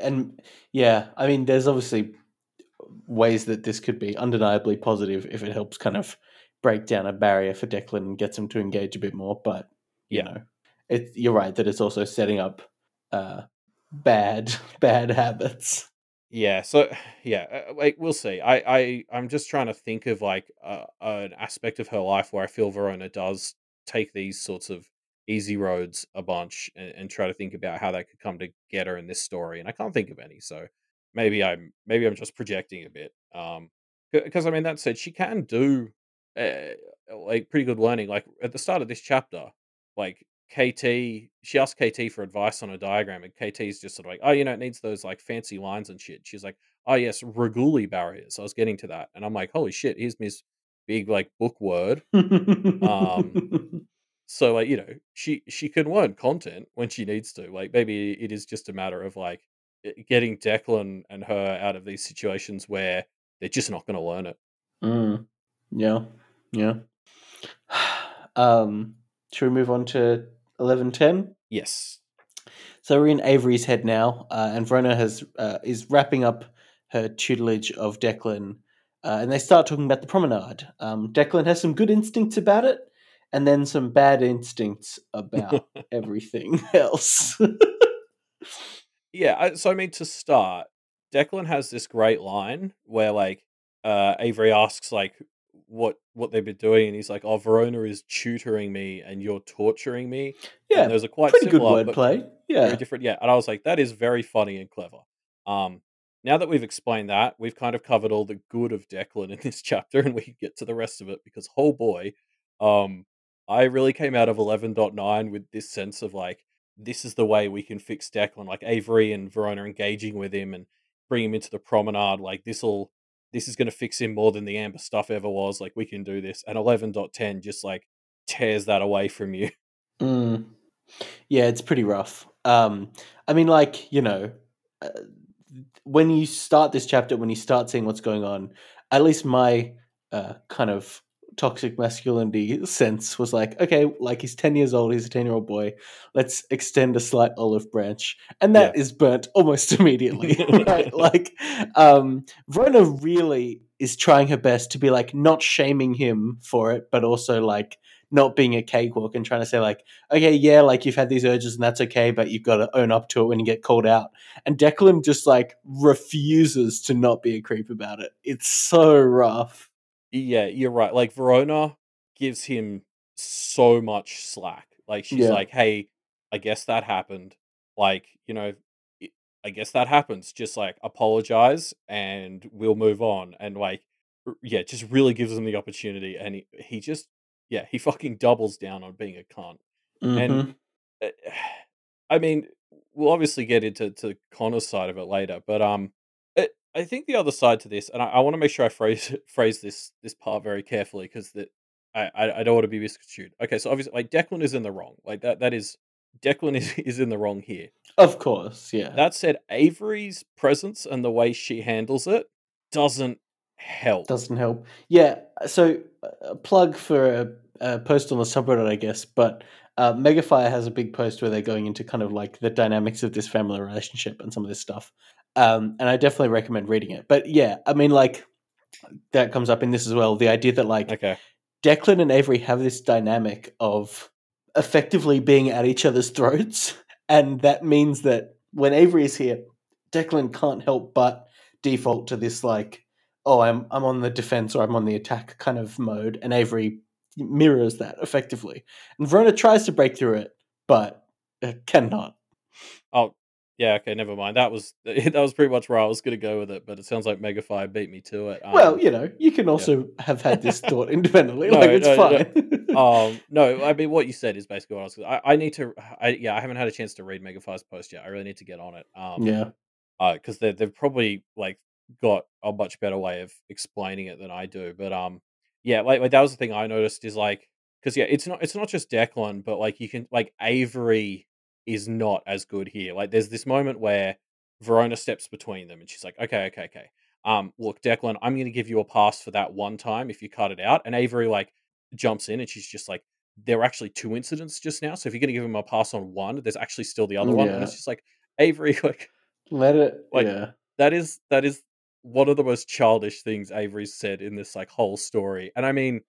I mean, there's obviously ways that this could be undeniably positive if it helps kind of break down a barrier for Declan and gets him to engage a bit more. But you Yeah. know, you're right that it's also setting up uh, bad bad habits. Yeah, so yeah, like we'll see. I'm just trying to think of like an aspect of her life where I feel Verona does take these sorts of easy roads a bunch and try to think about how that could come together in this story, and I can't think of any. So maybe I'm just projecting a bit. Because I mean that said, she can do like pretty good learning. Like at the start of this chapter, like she asked KT for advice on a diagram, and KT's just sort of like, oh, it needs those like fancy lines and shit. She's like, oh yes, Reguli barriers. I was getting to that, and I'm like, holy shit, here's Miss big like book word. Um, So like, she can learn content when she needs to. Like maybe it is just a matter of like getting Declan and her out of these situations where they're just not going to learn it. Mm. Yeah. Yeah. um, should we move on to 11:10? Yes. So we're in Avery's head now, and Verona is wrapping up her tutelage of Declan, and they start talking about the promenade. Declan has some good instincts about it, and then some bad instincts about everything else. Yeah, so I mean, to start, Declan has this great line where like Avery asks like what they've been doing, and he's like, "Oh, Verona is tutoring me, and you're torturing me." And Yeah, those are quite pretty good similar, but wordplay. very Yeah. different. Yeah, and I was like, that is very funny and clever. Um, now that we've explained that, we've kind of covered all the good of Declan in this chapter, and we can get to the rest of it because, oh boy, um, I really came out of 11.9 with this sense of like, this is the way we can fix Declan. Like Avery and Verona engaging with him and bring him into the promenade. Like this is going to fix him more than the Amber stuff ever was. Like we can do this. And 11.10 just like tears that away from you. Mm. Yeah, it's pretty rough. I mean, like, uh, when you start this chapter, when you start seeing what's going on, at least my kind of toxic masculinity sense was like, okay, like he's 10 years old, he's a 10-year-old boy. Let's extend a slight olive branch. And Yeah. that is burnt almost immediately, right? Like, Verona really is trying her best to be like not shaming him for it, but also like not being a cakewalk and trying to say like, okay, yeah, like you've had these urges and that's okay, but you've got to own up to it when you get called out. And Declan just like refuses to not be a creep about it. It's so rough. Yeah, you're right. Like Verona gives him so much slack. Like she's Yeah. like, "Hey, I guess that happened. Like, I I guess that happens. Just like apologize and we'll move on." And like, yeah, just really gives him the opportunity. And he just, yeah, he fucking doubles down on being a cunt. And Mm-hmm. uh, I mean, we'll obviously get into Connor's side of it later, but I think the other side to this, and I want to make sure I phrase this part very carefully because that I don't want to be misconstrued. Okay, so obviously, like Declan is in the wrong. Like that is Declan is in the wrong here. Of course, yeah. That said, Avery's presence and the way she handles it doesn't help. Doesn't help. Yeah, so a plug for a post on the subreddit, I guess, but Megafire has a big post where they're going into kind of like the dynamics of this family relationship and some of this stuff. And I definitely recommend reading it. But yeah, I mean, like, that comes up in this as well. The idea that like Okay. Declan and Avery have this dynamic of effectively being at each other's throats, and that means that when Avery is here, Declan can't help but default to this like, oh, I'm on the defense or I'm on the attack kind of mode, and Avery mirrors that effectively. And Verona tries to break through it, but cannot. Oh, yeah. Okay. Never mind. That was that was pretty much where I was going to go with it, but it sounds like Megafire beat me to it. Well, you can Yeah. also have had this thought independently. Like No, it's no, no. fine. No. I mean, what you said is basically what I was. I need to. I haven't had a chance to read Megafire's post yet. I really need to get on it. Yeah. Because they've probably like got a much better way of explaining it than I do. But yeah, like that was the thing I noticed is like because yeah, it's not just Declan, but like you can like Avery is not as good here. Like there's this moment where Verona steps between them, and she's like, okay. Look, Declan, I'm going to give you a pass for that one time if you cut it out. And Avery like jumps in, and she's just like, there were actually two incidents just now, so if you're going to give him a pass on one, there's actually still the other one, and Yeah. it's just like Avery, Let it. like Yeah. that is one of the most childish things Avery's said in this like whole story. And I mean,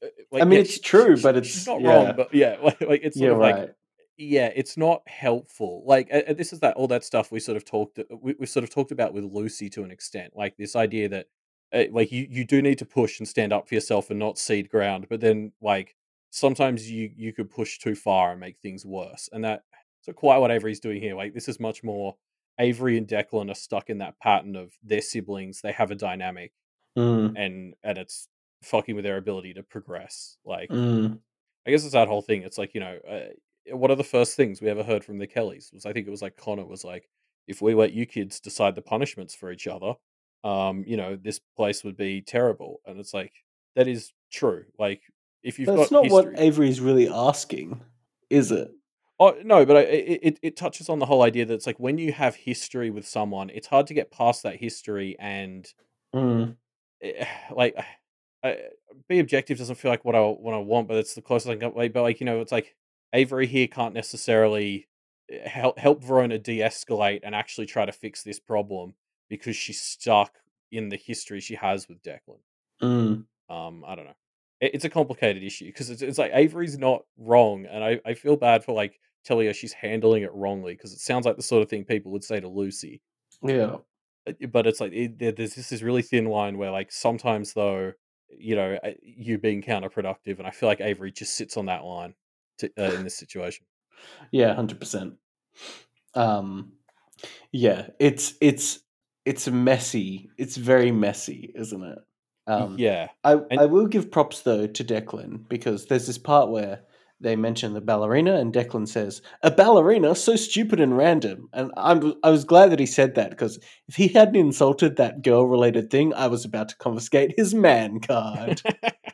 I like mean, yeah, it's true, but she's it's not wrong, yeah. but yeah, like it's sort You're of like right. yeah, it's not helpful. Like this is that all that stuff we sort of we sort of talked about with Lucy to an extent, like this idea that like you do need to push and stand up for yourself and not cede ground, but then like sometimes you could push too far and make things worse, and that's not quite what Avery's doing here. Like this is much more Avery and Declan are stuck in that pattern of their siblings. They have a dynamic, Mm, and it's fucking with their ability to progress. Like mm, I guess it's that whole thing. It's like one of the first things we ever heard from the Kellys was I think it was like Connor was like, if we let you kids decide the punishments for each other, this place would be terrible. And it's like that is true. Like if you've That's got not what history. Avery's really asking, is it? Oh no, but it touches on the whole idea that it's like when you have history with someone, it's hard to get past that history and Mm, like uh, be objective doesn't feel like what I want, but it's the closest I can get. Like, but like it's like Avery here can't necessarily help Verona de-escalate and actually try to fix this problem because she's stuck in the history she has with Declan. mm. I don't know. It's a complicated issue because it's like Avery's not wrong, and I feel bad for like telling her she's handling it wrongly because it sounds like the sort of thing people would say to Lucy. Yeah. But it's like there's this really thin line where like sometimes though, you being counterproductive, and I feel like Avery just sits on that line in this situation. Yeah, 100%. Um, yeah, it's messy. It's very messy, isn't it? Um, Yeah, I and will give props though to Declan because there's this part where they mention the ballerina and Declan says, "A ballerina so stupid and random." And I was glad that he said that because if he hadn't insulted that girl related thing, I was about to confiscate his man card.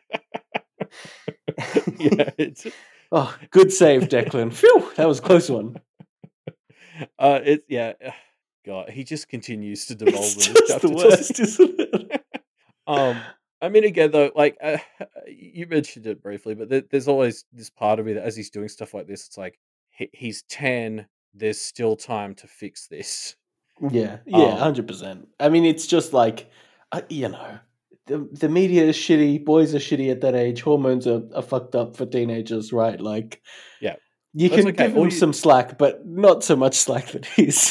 yeah, it's Oh, good save, Declan. Phew, that was a close one. it's yeah. God, he just continues to It's devolve in this just the chapter, doesn't worst, he? isn't it? I mean, again, though, like you mentioned it briefly, but there's always this part of me that as he's doing stuff like this, it's like he's 10. There's still time to fix this. Yeah, yeah, Um, 100%. I mean, it's just like, the media is shitty. Boys are shitty at that age. Hormones are fucked up for teenagers, right? Like, yeah, you that's can okay. give All him you, some slack, but not so much slack that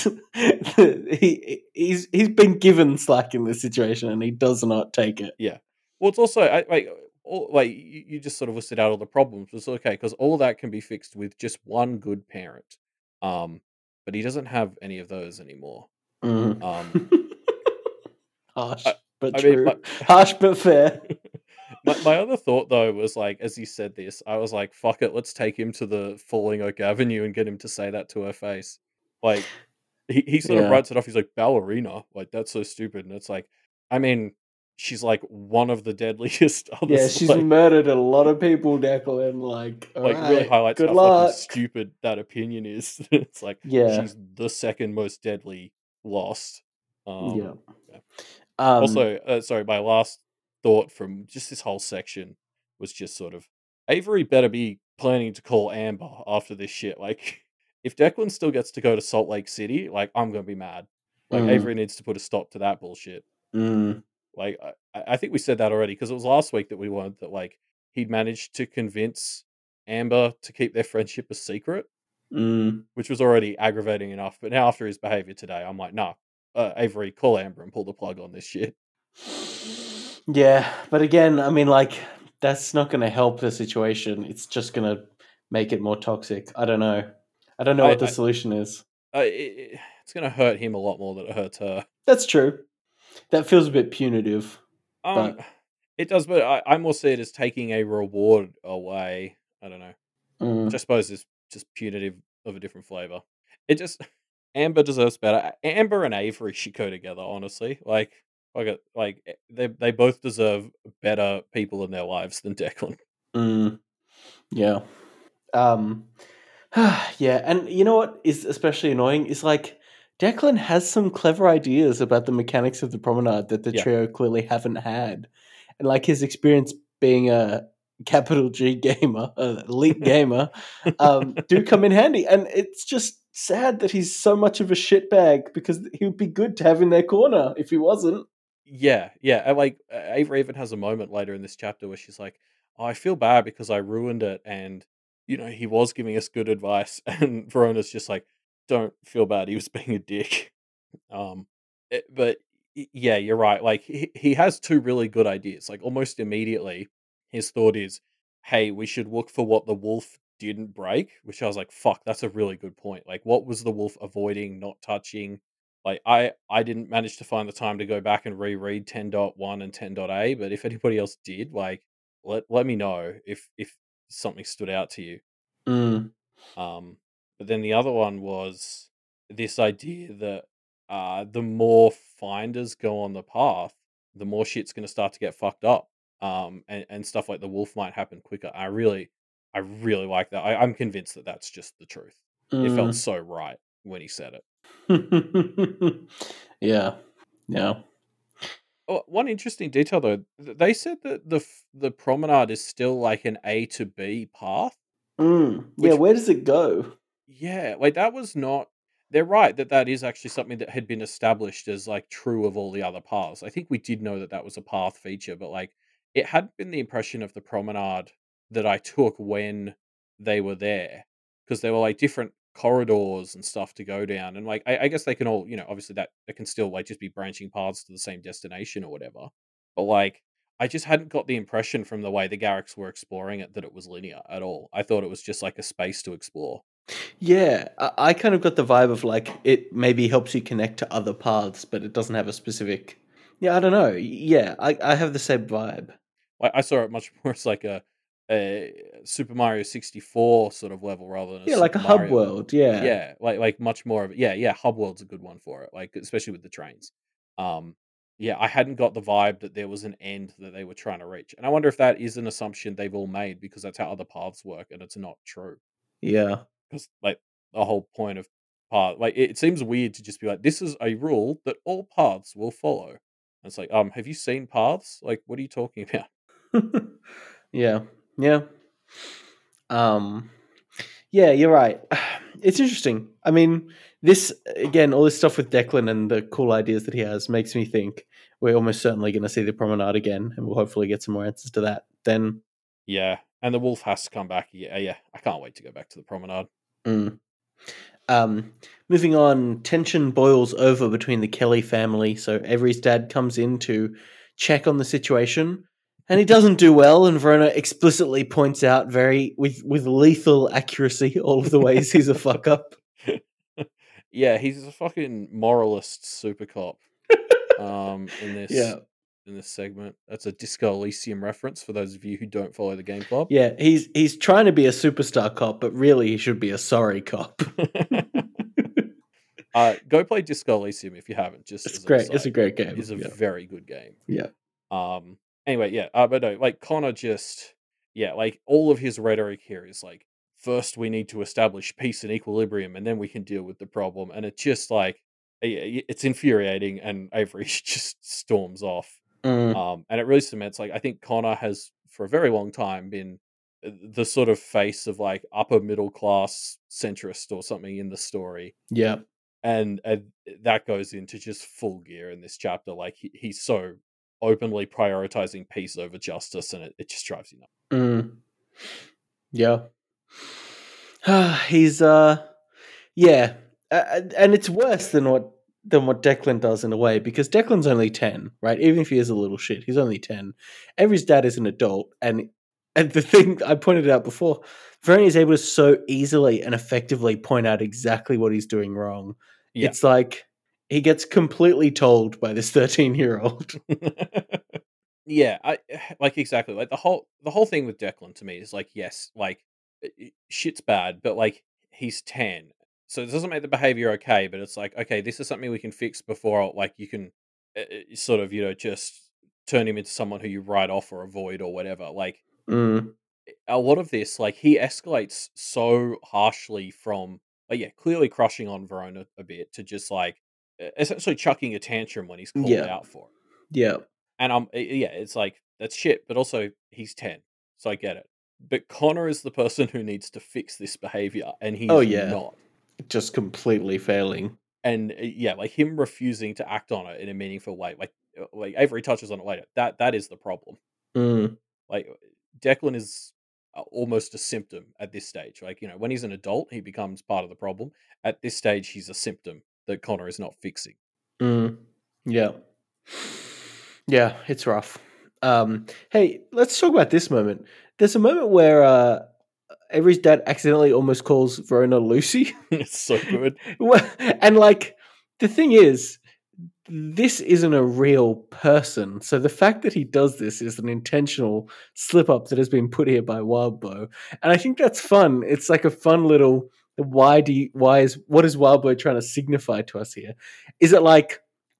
he's been given slack in this situation, and he does not take it. yeah. Well, it's also like you just sort of listed out all the problems. It's okay because all that can be fixed with just one good parent. Um, but he doesn't have any of those anymore. Mhm. Um, Harsh I, but I mean, true. Harsh but fair. my other thought though was like, as you said this, I was like, "Fuck it, let's take him to the Falling Oak Avenue and get him to say that to her face." Like he sort of Yeah. writes it off. He's like, "Ballerina, like that's so stupid," and it's like, I mean, she's like one of the deadliest Yeah, others. she's murdered a lot of people, Declan. Like, all Like really right, highlights good how fucking luck. stupid that opinion is. It's like Yeah, she's the second most deadly lost. yeah. Yeah. Um, Also, sorry, my last thought from just this whole section was just sort of Avery better be planning to call Amber after this shit. Like, if Declan still gets to go to Salt Lake City, like, I'm gonna be mad. Like, mm, Avery needs to put a stop to that bullshit. mm, Like, I think we said that already because it was last week that we learned that like he'd managed to convince Amber to keep their friendship a secret, mm. which was already aggravating enough. But now after his behavior today, I'm like, nah, Avery, call Amber and pull the plug on this shit. Yeah, but again, I mean, like, that's not going to help the situation. It's just going to make it more toxic. I don't know. I don't know what the I solution is. it's gonna hurt him a lot more than it hurts her. That's true. That feels a bit punitive, Um, but it does, but I more see it as taking a reward away. I don't know, which I mm, suppose is just punitive of a different flavor. It just Amber deserves better. Amber and Avery should go together. Honestly, they both deserve better people in their lives than Declan. mm, yeah. Um, yeah, and you know what is especially annoying is like Declan has some clever ideas about the mechanics of the promenade that the Yeah, trio clearly haven't had, and like his experience being a capital G gamer, an elite gamer, do come in handy. And it's just sad that he's so much of a shitbag because he would be good to have in their corner if he wasn't. yeah. And like Avery even has a moment later in this chapter where she's like, "Oh, I feel bad because I ruined it," and he was giving us good advice, and Verona's just like, "Don't feel bad. He was being a dick." Um, but yeah, you're right. Like he has two really good ideas. Like almost immediately, his thought is, "Hey, we should look for what the wolf didn't break." Which I was like, "Fuck, that's a really good point. Like, what was the wolf avoiding, not touching?" Like I didn't manage to find the time to go back and reread 10.1 and 10.a, but if anybody else did, like let me know if something stood out to you. Mm, Um, but then the other one was this idea that the more finders go on the path, the more shit's going to start to get fucked up. and stuff like the wolf might happen quicker. I really like that. I'm convinced that that's just the truth. It felt Mm. so right when he said it. Yeah. Yeah. Oh, one interesting detail though, they said that the promenade is still like an A to B path, Yeah, which where does it go? yeah, like that was not. They're right that that is actually something that had been established as like true of all the other paths. I think we did know that that was a path feature, but like it had been the impression of the promenade that I took when they were there because there were like different corridors and stuff to go down, and like I guess they can all obviously that it can still like just be branching paths to the same destination or whatever, but like I just hadn't got the impression from the way the Garricks were exploring it that it was linear at all. I thought it was just like a space to explore. Yeah, I kind of got the vibe of like it maybe helps you connect to other paths, but it doesn't have a specific. Yeah, I don't know. Yeah, I have the same vibe. I saw it much more as like a Super Mario 64 sort of level rather than a Yeah, like a Super hub Mario level. world. Yeah, Yeah, like much more of it. Yeah, yeah, Hub World's a good one for it, like especially with the trains. Um, yeah, I hadn't got the vibe that there was an end that they were trying to reach, and I wonder if that is an assumption they've all made because that's how other paths work, and it's not true. yeah. Because like the whole point of path, like it seems weird to just be like, this is a rule that all paths will follow. And it's like, have you seen paths? Like, what are you talking about? Yeah, yeah. Um, yeah, you're right. It's interesting. I mean, this again, all this stuff with Declan and the cool ideas that he has makes me think we're almost certainly going to see the promenade again, and we'll hopefully get some more answers to that. Then, Yeah, and the wolf has to come back. Yeah, yeah. I can't wait to go back to the promenade. mm. um, moving on, tension boils over between the Kelly family. So Avery's dad comes in to check on the situation, and he doesn't do well. And Verona explicitly points out very with lethal accuracy all of the ways he's a fuck up. Yeah, he's a fucking moralist super cop. In Yeah. this segment, that's a Disco Elysium reference for those of you who don't follow the game club. Yeah, he's trying to be a superstar cop, but really he should be a sorry cop. Go play Disco Elysium if you haven't. Just It's as an great. It's a aside, great it is game. a Yeah. very good game. Yeah. Anyway, yeah. But no, like Connor just, yeah, like all of his rhetoric here is like, first we need to establish peace and equilibrium, and then we can deal with the problem. And it's just like, it's infuriating, and Avery just storms off. Mm, And it really cements like I think Connor has for a very long time been the sort of face of like upper middle class centrist or something in the story, yeah. and that goes into just full gear in this chapter. Like he's so openly prioritizing peace over justice, and it just drives you nuts. Mm, yeah. He's yeah, and it's worse than what Declan does in a way because Declan's only 10, right? Even if he is a little shit, he's only 10. Avery's dad is an adult, and the thing I pointed out before, Veroni is able to so easily and effectively point out exactly what he's doing wrong. Yeah. It's like he gets completely told by this 13-year-old. Yeah, I like exactly like the whole thing with Declan to me is like yes, like shit's bad, but like he's 10. So it doesn't make the behavior okay, but it's like okay, this is something we can fix before like you can sort of, just turn him into someone who you write off or avoid or whatever. Like Mm, a lot of this like he escalates so harshly from like yeah, clearly crushing on Verona a bit to just like essentially chucking a tantrum when he's called yeah, out for it. yeah. And yeah, it's like that's shit, but also he's 10, so I get it. But Connor is the person who needs to fix this behavior, and Oh he's yeah, not. just completely failing. And yeah, like him refusing to act on it in a meaningful way, like Avery touches on it later. That is the problem. Mm, Like Declan is almost a symptom at this stage. Like when he's an adult, he becomes part of the problem. At this stage, he's a symptom that Connor is not fixing. mm, yeah. Yeah, it's rough. Hey, let's talk about this moment. There's a moment where Avery's dad accidentally almost calls Verona Lucy. It's so good. And like, the thing is, this isn't a real person. So the fact that he does this is an intentional slip up that has been put here by Wildbow. And I think that's fun. It's like a fun little what is Wildbow trying to signify to us here? Is it like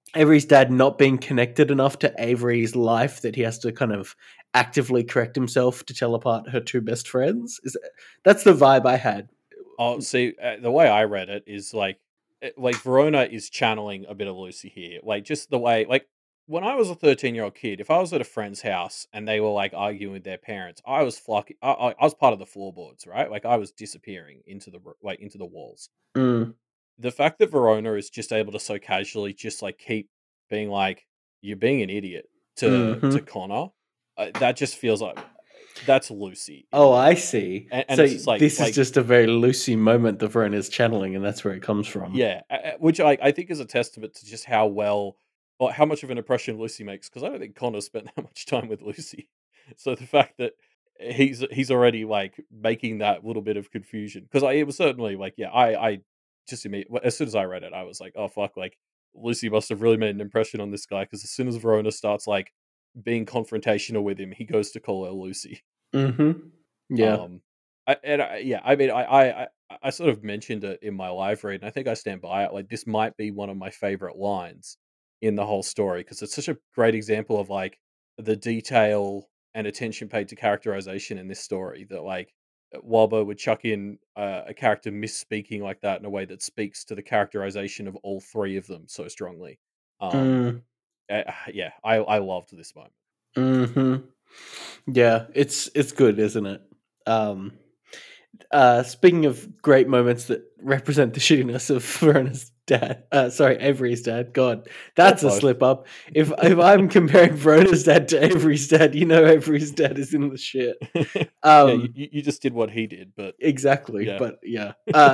Avery's dad not being connected enough to Avery's life that he has to kind of actively correct himself to tell apart her two best friends. That's the vibe I had. Oh, see, the way I read it is like Verona is channeling a bit of Lucy here. Like just the way, like when I was a 13-year-old kid, if I was at a friend's house and they were like arguing with their parents, I was flocking. I was part of the floorboards, right? Like I was disappearing into into the walls. Mm, The fact that Verona is just able to so casually just like keep being like you're being an idiot to hmm Connor, that just feels like that's Lucy in Oh, I me, see. and So it's just like this is just a very Lucy moment that Verona's channeling, and that's where it comes from. yeah, which I think is a testament to just how well or how much of an impression Lucy makes. Because I don't think Connor spent that much time with Lucy, so the fact that he's already like making that little bit of confusion because it was certainly like yeah I just as soon as I read it I was like oh fuck like Lucy must have really made an impression on this guy because as soon as Verona starts like being confrontational with him he goes to call her Lucy. Hmm Yeah. Um, yeah, I mean, I sort of mentioned it in my live read, and I think I stand by it. Like, this might be one of my favorite lines in the whole story because it's such a great example of like the detail and attention paid to characterization in this story. That like Walbo would chuck in a character misspeaking like that in a way that speaks to the characterization of all three of them so strongly. Um, Mm, yeah, I loved this moment. hmm Yeah, it's good, isn't it? Um, Speaking of great moments that represent the shittiness of Verona's dad, sorry, Avery's dad. God, Or that's a both. slip up. If I'm comparing Verona's dad to Avery's dad, you know Avery's dad is in the shit. Yeah, Um, you just did what he did, but exactly, yeah. but yeah.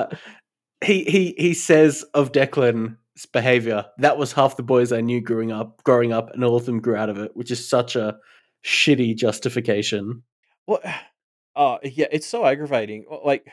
He says of Declan's behavior that was half the boys I knew growing up, and all of them grew out of it, which is such a shitty justification. Well, yeah, it's so aggravating.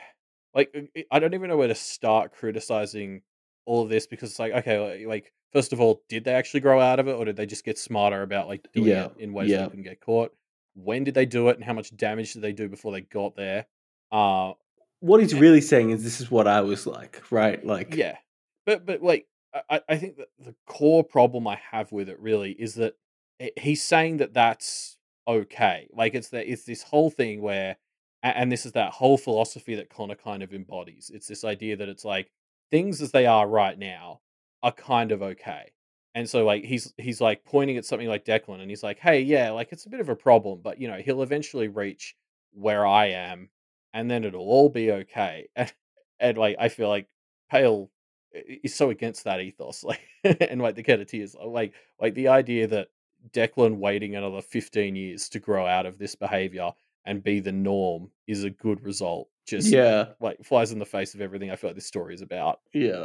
I don't even know where to start criticizing all of this because it's like, okay, first of all, did they actually grow out of it, or did they just get smarter about like doing Yeah, it in ways they yeah. couldn't get caught? When did they do it, and how much damage did they do before they got there? Uh, What he's really saying is this is what I was like, right? Like, Yeah, but like I think that the core problem I have with it really is that he's saying that that's okay. Like it's this whole thing where, and this is that whole philosophy that Connor kind of embodies. It's this idea that it's like things as they are right now are kind of okay. And so like he's like pointing at something like Declan and he's like, hey, yeah, like it's a bit of a problem, but you know, he'll eventually reach where I am and then it'll all be okay. And like I feel like Pale is so against that ethos, like, and like the Kettateers, like the idea that Declan waiting another 15 years to grow out of this behavior and be the norm is a good result. Just yeah, like flies in the face of everything I feel like this story is about. yeah,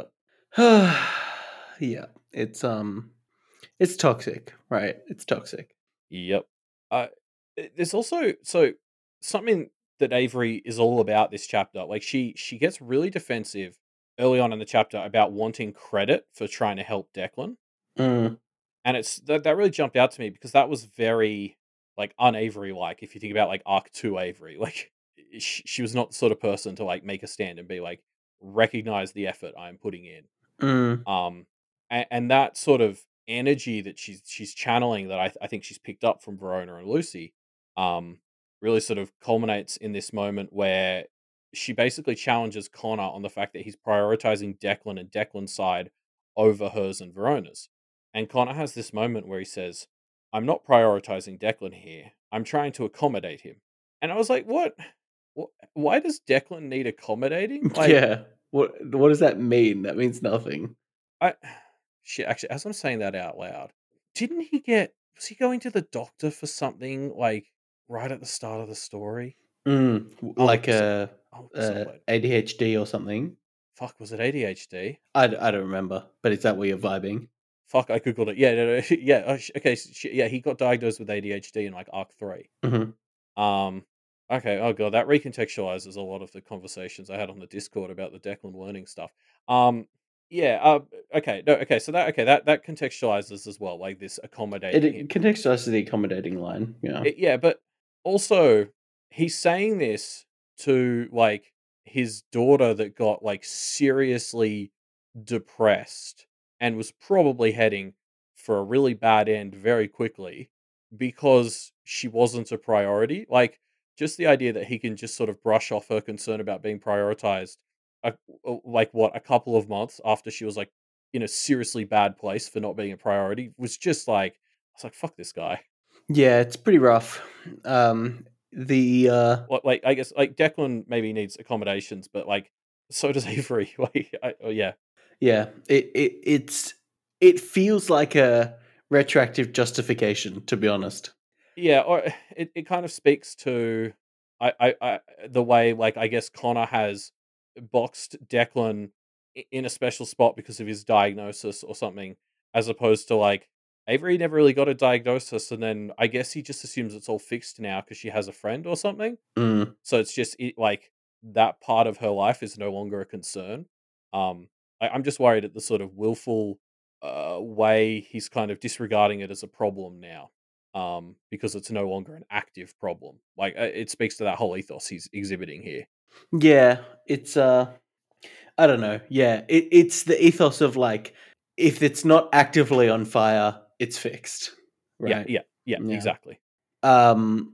yeah. It's toxic, right? It's toxic. Yep. There's also something that Avery is all about this chapter. Like she gets really defensive early on in the chapter about wanting credit for trying to help Declan. Mm, And it's that really jumped out to me because that was very like un-Avery like if you think about like Arc 2 Avery. Like she was not the sort of person to like make a stand and be like recognize the effort I'm putting in. mm, And that sort of energy that she's channeling that I think she's picked up from Verona and Lucy, um, really sort of culminates in this moment where she basically challenges Connor on the fact that he's prioritizing Declan and Declan's side over hers and Verona's. And Connor has this moment where he says, "I'm not prioritizing Declan here. I'm trying to accommodate him." And I was like, "What? Why does Declan need accommodating? Like, yeah. What does that mean? That means nothing. I shit, actually, as I'm saying that out loud, didn't he get was he going to the doctor for something, like, right at the start of the story? Like 100%. a, 100% wait. ADHD or something. Fuck, was it ADHD? I don't remember, but is that where you're vibing? Fuck, I googled it. Yeah, no, no, yeah, okay, yeah, he got diagnosed with ADHD in, like, Arc 3. Hmm Um, okay, oh god, that recontextualizes a lot of the conversations I had on the Discord about the Declan learning stuff. Yeah, okay, no, okay, so that contextualizes as well, like this accommodating It him. contextualizes the accommodating line. Yeah. Yeah, but also he's saying this to like his daughter that got like seriously depressed and was probably heading for a really bad end very quickly because she wasn't a priority. Like, just the idea that he can just sort of brush off her concern about being prioritized, a, like what, a couple of months after she was like in a seriously bad place for not being a priority was just like, I was like, fuck this guy. Yeah, it's pretty rough. The Like, I guess like Declan maybe needs accommodations, but like so does Avery. Like, oh yeah, Yeah, it feels like a retroactive justification, to be honest. yeah, or it kind of speaks to the way like I guess Connor has boxed Declan in a special spot because of his diagnosis or something, as opposed to like Avery never really got a diagnosis, and then I guess he just assumes it's all fixed now because she has a friend or something. Mm. So it's just like that part of her life is no longer a concern. Um, I'm just worried at the sort of willful way he's kind of disregarding it as a problem now, because it's no longer an active problem. Like it speaks to that whole ethos he's exhibiting here. Yeah, it's I don't know. Yeah, it's the ethos of like if it's not actively on fire, it's fixed, Yeah, right? yeah, yeah, Yeah. exactly. Um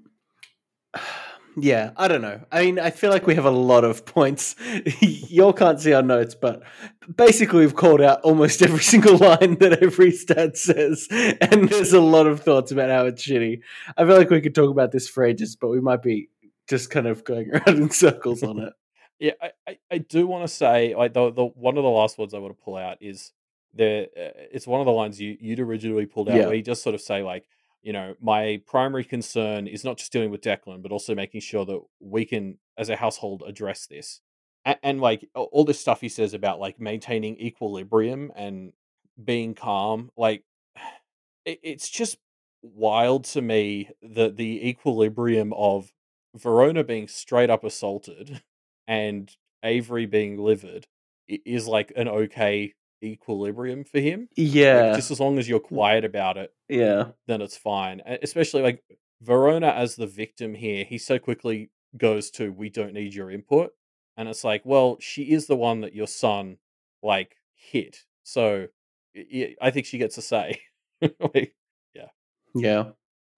yeah, I don't know. I mean, I feel like we have a lot of points. Y'all can't see our notes, but basically we've called out almost every single line that every stat says, and there's a lot of thoughts about how it's shitty. I feel like we could talk about this for ages, but we might be just kind of going around in circles on it. Yeah, I do want to say like the one of the last words I want to pull out is it's one of the lines you'd originally pulled out Yeah. where you just sort of say like, my primary concern is not just dealing with Declan but also making sure that we can as a household address this, and like all this stuff he says about like maintaining equilibrium and being calm, like it's just wild to me that the equilibrium of Verona being straight up assaulted and Avery being livid is like an okay equilibrium for him. Like Yeah. just as long as you're quiet about it, Yeah. then it's fine. Especially like Verona as the victim here, he so quickly goes to "We don't need your input," and it's like, well, she is the one that your son like hit, so I think she gets a say. Like, yeah. Yeah.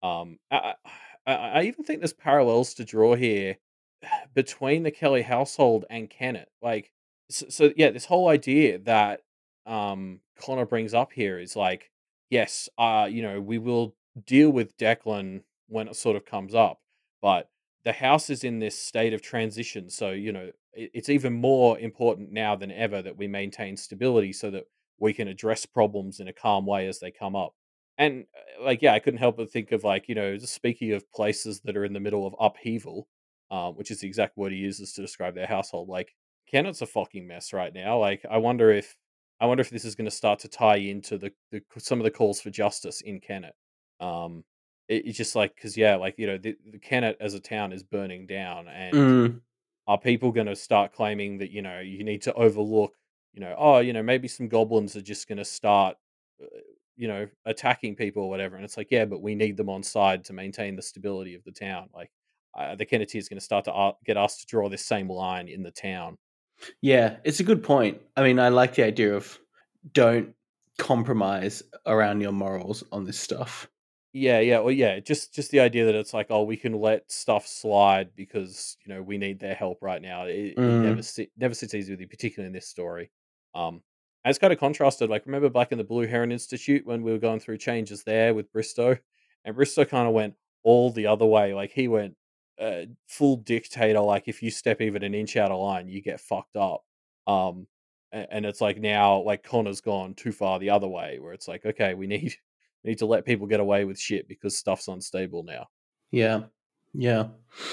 I even think there's parallels to draw here between the Kelly household and Kennett. Like, so yeah, this whole idea that Connor brings up here is like, yes, we will deal with Declan when it sort of comes up, but the house is in this state of transition, so it's even more important now than ever that we maintain stability so that we can address problems in a calm way as they come up. And like, yeah, I couldn't help but think of like, just speaking of places that are in the middle of upheaval, which is the exact word he uses to describe their household. Like, Kennett's a fucking mess right now. Like, I wonder if this is going to start to tie into some of the calls for justice in Kennett. Um, it's just like because yeah, like the Kennett as a town is burning down, and Mm. are people going to start claiming that you need to overlook, oh, maybe some goblins are just going to start attacking people or whatever, and it's like, yeah, but we need them on side to maintain the stability of the town. Like the Kennedy is going to start to get us to draw this same line in the town. Yeah, it's a good point. I mean, I like the idea of don't compromise around your morals on this stuff. Yeah, yeah, well, yeah, just the idea that it's like, oh, we can let stuff slide because we need their help right now. It Mm. never sits easy with you, particularly in this story. And it's kind of contrasted. Like, remember back in the Blue Heron Institute when we were going through changes there with Bristow, and Bristow kind of went all the other way. Like he went full dictator. Like if you step even an inch out of line, you get fucked up. And it's like now, like Connor's gone too far the other way, where it's like, okay, we need to let people get away with shit because stuff's unstable now. Yeah. Yeah.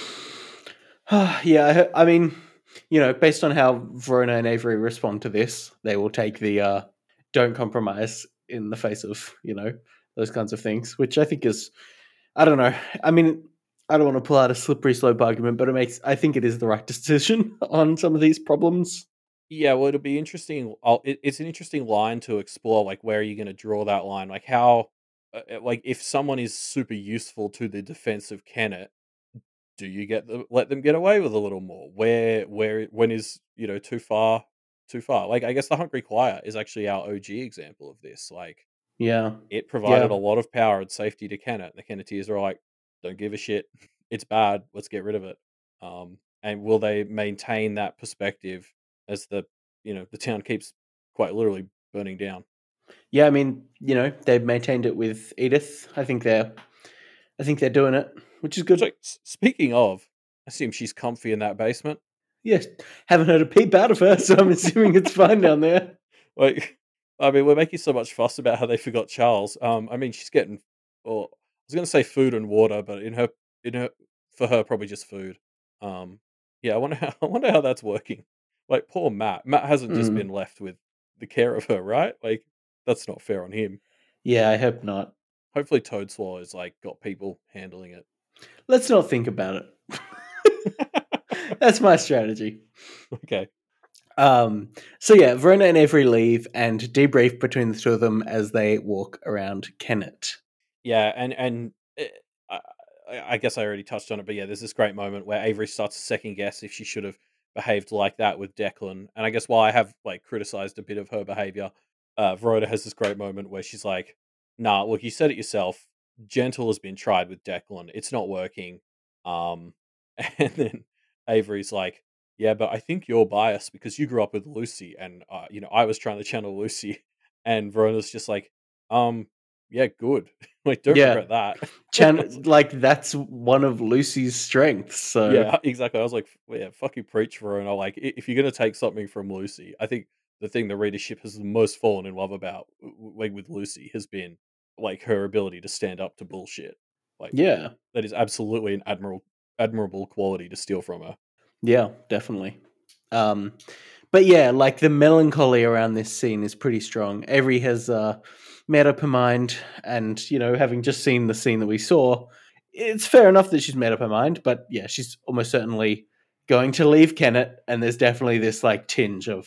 Yeah, I mean, based on how Verona and Avery respond to this, they will take the don't compromise in the face of, those kinds of things, which I think is, I don't know. I mean, I don't want to pull out a slippery slope argument, but I think it is the right decision on some of these problems. Yeah, well, it'll be interesting. It's an interesting line to explore. Like, where are you going to draw that line? Like, how, like, if someone is super useful to the defense of Kennett, do you let them get away with a little more? When is too far, too far? Like, I guess the Hungry Choir is actually our OG example of this. Like, Yeah. It provided a Yeah. lot of power and safety to Kennet. The Kennetiers are like, don't give a shit. It's bad. Let's get rid of it. And will they maintain that perspective as the town keeps quite literally burning down? Yeah, I mean, they've maintained it with Edith. I think they're doing it, which is So good. speaking of, I assume she's comfy in that basement. Yes. Haven't heard a peep out of her, so I'm assuming it's fine down there. Like, I mean, we're making so much fuss about how they forgot Charles. I mean, she's getting, well, I was going to say food and water, but in her, for her, probably just food. Um, yeah, I wonder how that's working. Like, poor Matt. Matt hasn't just been Mm. left with the care of her, right? Like, that's not fair on him. Yeah, I hope not. Hopefully, Toad Swallow's like got people handling it. Let's not think about it. That's my strategy. Okay. So yeah, Verona and Avery leave and debrief between the two of them as they walk around Kennet. Yeah, and I, I guess I already touched on it, but yeah, there's this great moment where Avery starts to second guess if she should have behaved like that with Declan. And I guess while I have like criticized a bit of her behavior, Verona has this great moment where she's like, "Nah, look, you said it yourself. Gentle has been tried with Declan. It's not working." Um, and then Avery's like, "Yeah, but I think you're biased because you grew up with Lucy, and I was trying to channel Lucy." And Verona's just like, yeah, good." Like, don't Yeah, regret that. like that's one of Lucy's strengths. So Yeah, exactly. I was like, yeah, fuck you, preach, Verona. Like, if you're gonna take something from Lucy, I think the thing the readership has the most fallen in love about, like with Lucy, has been like her ability to stand up to bullshit. Like, yeah, that is absolutely an admirable quality to steal from her. yeah, definitely. Um, but yeah, like the melancholy around this scene is pretty strong. Avery has made up her mind, and having just seen the scene that we saw, it's fair enough that she's made up her mind. But yeah, she's almost certainly going to leave Kennet, and there's definitely this like tinge of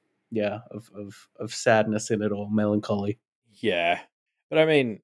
of sadness in it, or melancholy. Yeah, but I mean,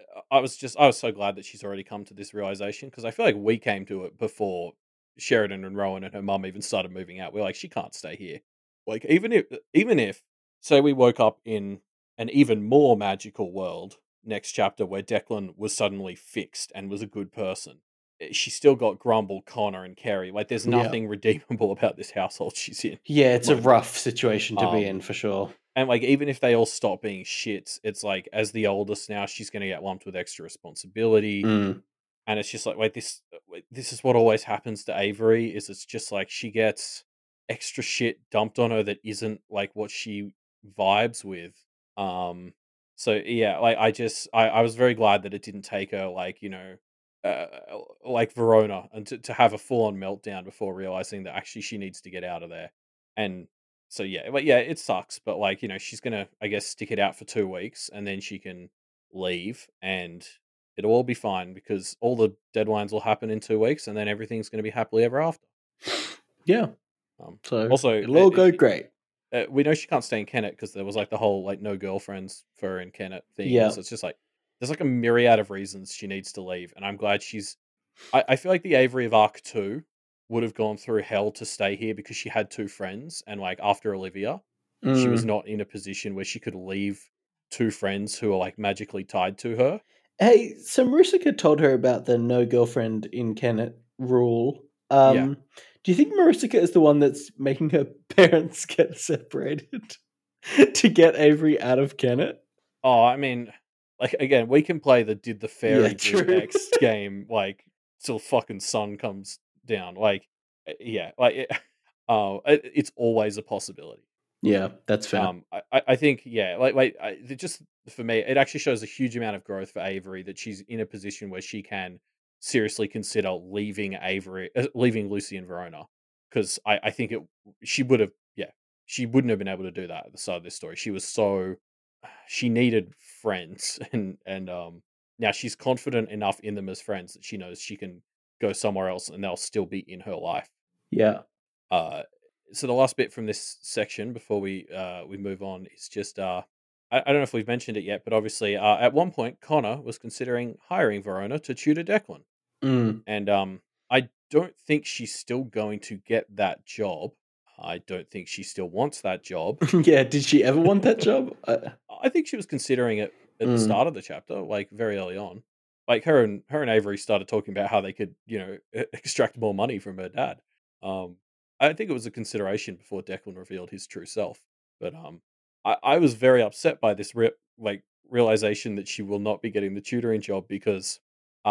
I was so glad that she's already come to this realization because I feel like we came to it before Sheridan and Rowan and her mum even started moving out. We're like, she can't stay here. Like, even if say we woke up in an even more magical world next chapter where Declan was suddenly fixed and was a good person, she still got Grumble, Connor, and Kerry. Like, there's Yeah, nothing redeemable about this household she's in yeah, at the it's a moment. rough situation to be Um, in for sure. and like even if they all stop being shits, it's like as the oldest now, she's going to get lumped with extra responsibility, Mm, and it's just like wait this this is what always happens to Avery. Is it's just like she gets extra shit dumped on her that isn't like what she vibes with. Um, so yeah, like I was very glad that it didn't take her like uh, like Verona and to have a full on meltdown before realizing that actually she needs to get out of there. And so yeah, but yeah, it sucks, but like, she's gonna, I guess, stick it out for 2 weeks and then she can leave and it'll all be fine because all the deadlines will happen in 2 weeks and then everything's gonna be happily ever after. yeah, Um, so also, it'll all go great. we know she can't stay in Kennet because there was like the whole like no girlfriends for her in Kennet thing. Yeah. So it's just like there's like a myriad of reasons she needs to leave, and I'm glad she's. I feel like the Avery of Arc 2 would have gone through hell to stay here because she had two friends, and like after Olivia, she was Mm. not in a position where she could leave two friends who are like magically tied to her. Hey, so Marissa told her about the no girlfriend in Kennet rule. Yeah. Do you think Marissa is the one that's making her parents get separated to get Avery out of Kennet? Oh, I mean, like again, we can play the did the Yeah, fairy do true. X game like till fucking sun comes down. Like, yeah, like it's always a possibility. Yeah, that's fair. I think yeah, just for me, it actually shows a huge amount of growth for Avery that she's in a position where she can seriously consider leaving Lucy and Verona because I think she would have she wouldn't have been able to do that at the start of this story. She was so she needed friends and now she's confident enough in them as friends that she knows she can go somewhere else and they'll still be in her life. Yeah. uh, so the last bit from this section before we move on is just I don't know if we've mentioned it yet, but obviously at one point Connor was considering hiring Verona to tutor Declan, Mm. and I don't think she's still going to get that job. I don't think she still wants that job. Yeah, did she ever want that job? I think she was considering it at the Mm. start of the chapter, like very early on. Like her and Avery started talking about how they could, extract more money from her dad. Um, I think it was a consideration before Declan revealed his true self. But I was very upset by this realization that she will not be getting the tutoring job because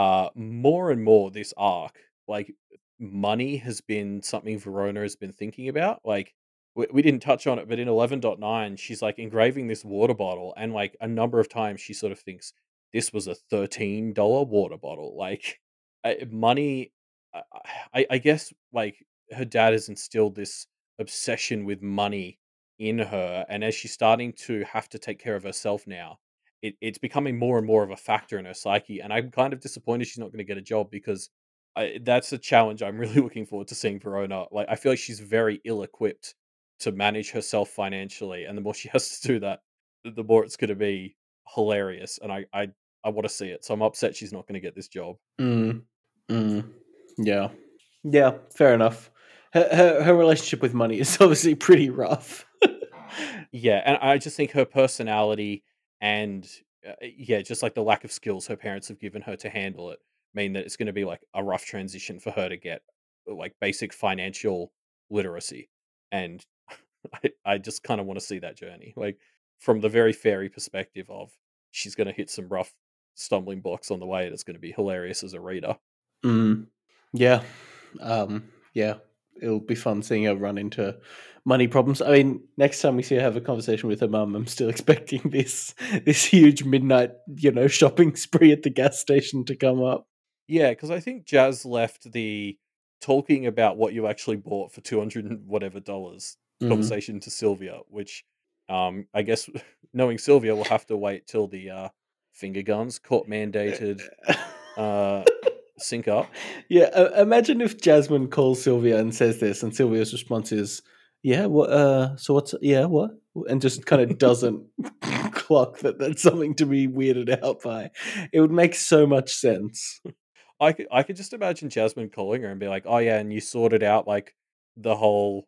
more and more this arc, like money has been something Verona has been thinking about. Like we didn't touch on it, but in 11.9, she's like engraving this water bottle, and like a number of times she sort of thinks this was a $13 water bottle. Like money, I, I guess like her dad has instilled this obsession with money in her, and as she's starting to have to take care of herself now, it's becoming more and more of a factor in her psyche. And I'm kind of disappointed she's not going to get a job because that's a challenge I'm really looking forward to seeing Verona. Like, I feel like she's very ill equipped to manage herself financially, and the more she has to do that, the more it's going to be hilarious. And I want to see it, so I'm upset she's not going to get this job. Mm. Mm. Yeah. Yeah, fair enough. Her relationship with money is obviously pretty rough. Yeah, and I just think her personality and yeah, just like the lack of skills her parents have given her to handle it mean that it's going to be like a rough transition for her to get like basic financial literacy. And I just kind of want to see that journey. Like from the very fairy perspective of she's going to hit some rough stumbling blocks on the way and it's going to be hilarious as a reader. Mm. Yeah. Yeah. It'll be fun seeing her run into money problems. I mean, next time we see her have a conversation with her mum, I'm still expecting this huge midnight, shopping spree at the gas station to come up. Yeah, because I think Jazz left the talking about what you actually bought for 200 and whatever dollars Mm. conversation to Sylvia, which I guess knowing Sylvia, will have to wait till the finger guns court mandated uh, sync up. Yeah, imagine if Jasmine calls Sylvia and says this, and Sylvia's response is, "Yeah, what? So what's? Yeah, what?" And just kind of doesn't clock that that's something to be weirded out by. It would make so much sense. I could just imagine Jasmine calling her and be like, "Oh yeah, and you sorted out like the whole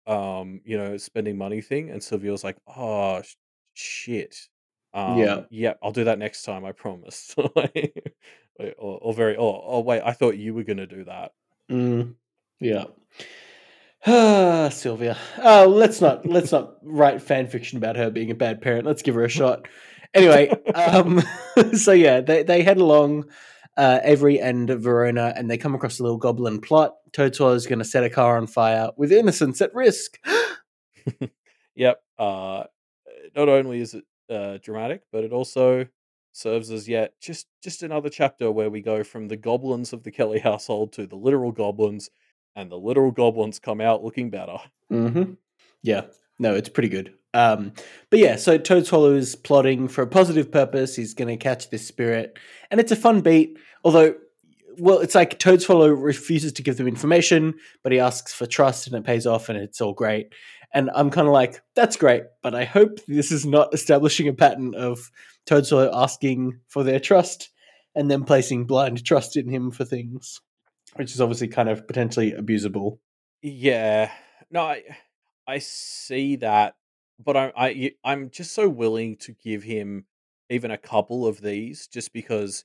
spending money thing," and Sylvia's like, "Oh shit, Yeah. yeah, I'll do that next time, I promise." Or very, oh wait, I thought you were gonna do that. Mm, yeah. Ah, Sylvia. Oh, let's not write fan fiction about her being a bad parent. Let's give her a shot. Anyway, so yeah, they head along, Avery and Verona, and they come across a little goblin plot. Toadstool is going to set a car on fire with innocence at risk. Yep. Not only is it dramatic, but it also serves as yet just another chapter where we go from the goblins of the Kelly household to the literal goblins, and the literal goblins come out looking better. Mm-hmm. Yeah, no, it's pretty good. But yeah, so Toad Swallow is plotting for a positive purpose. He's going to catch this spirit, and it's a fun beat. Although, well, it's like Toad Swallow refuses to give them information, but he asks for trust, and it pays off, and it's all great. And I'm kind of like, that's great, but I hope this is not establishing a pattern of Toad Swallow asking for their trust and then placing blind trust in him for things, which is obviously kind of potentially abusable. Yeah. No, I see that, but I'm just so willing to give him even a couple of these just because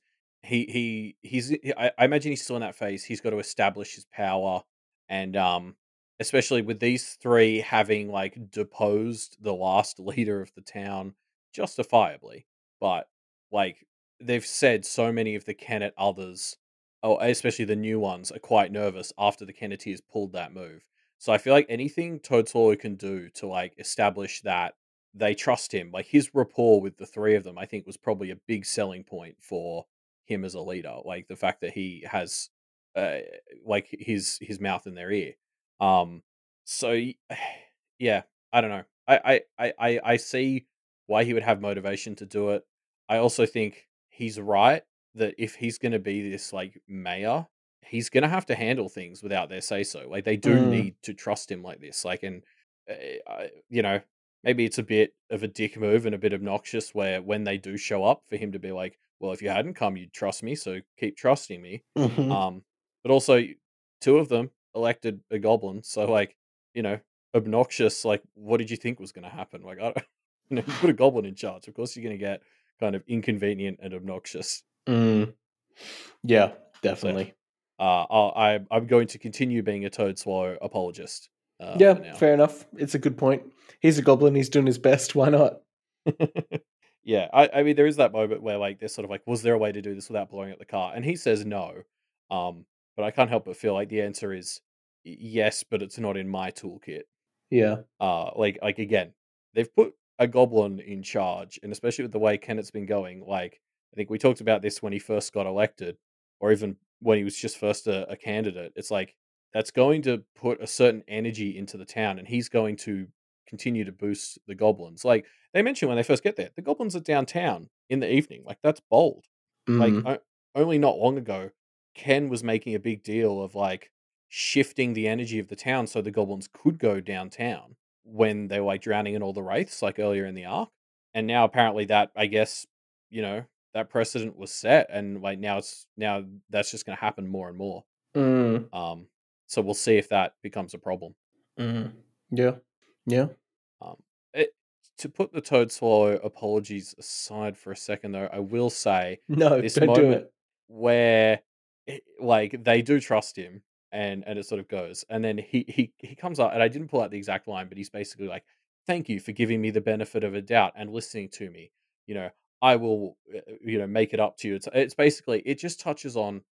I imagine he's still in that phase. He's got to establish his power, and especially with these three having like deposed the last leader of the town justifiably. But like they've said, so many of the Kennet others, oh, especially the new ones, are quite nervous after the Kenneteers pulled that move. So I feel like anything Totoro can do to like establish that they trust him, like his rapport with the three of them, I think was probably a big selling point for him as a leader. Like the fact that he has uh, like his mouth in their ear. Um, so yeah, I don't know. I see why he would have motivation to do it. I also think he's right that if he's going to be this like mayor, he's going to have to handle things without their say so. Like they do Mm, need to trust him like this. Like, and you know, maybe it's a bit of a dick move and a bit obnoxious where when they do show up for him to be like, well, if you hadn't come, you'd trust me, so keep trusting me. mhm. Um, but also two of them elected a goblin, so like, you know, obnoxious. Like, what did you think was going to happen? Like, I don't, you put a goblin in charge, of course you're going to get kind of inconvenient and obnoxious. Yeah, So definitely. I'm going to continue being a Toad Swallow apologist Yeah, for now. fair enough. It's a good point. He's a goblin. He's doing his best. Why not? Yeah, I mean, there is that moment where like they're sort of like, was there a way to do this without blowing up the car? And he says no. But I can't help but feel like the answer is yes, but it's not in my toolkit. Yeah. Like again, they've put a goblin in charge, and especially with the way Kennett's been going, like I think we talked about this when he first got elected, or even when he was just first a candidate. It's like that's going to put a certain energy into the town, and he's going to continue to boost the goblins. Like they mentioned when they first get there, the goblins are downtown in the evening. Like that's bold. Like Mm. only not long ago, Ken was making a big deal of like shifting the energy of the town so the goblins could go downtown when they were like drowning in all the wraiths, like earlier in the arc. And now apparently that I guess, you know, that precedent was set and like now that's just gonna happen more and more. Mm. Um so we'll see if that becomes a problem. Mm. Yeah. Yeah. Um it, to put the Toad Swallow apologies aside for a second though, I will say No, this don't do moment it. where like they do trust him and it sort of goes and then he comes up and I didn't pull out the exact line but he's basically like thank you for giving me the benefit of a doubt and listening to me, you know, I will make it up to you. It's basically it just touches on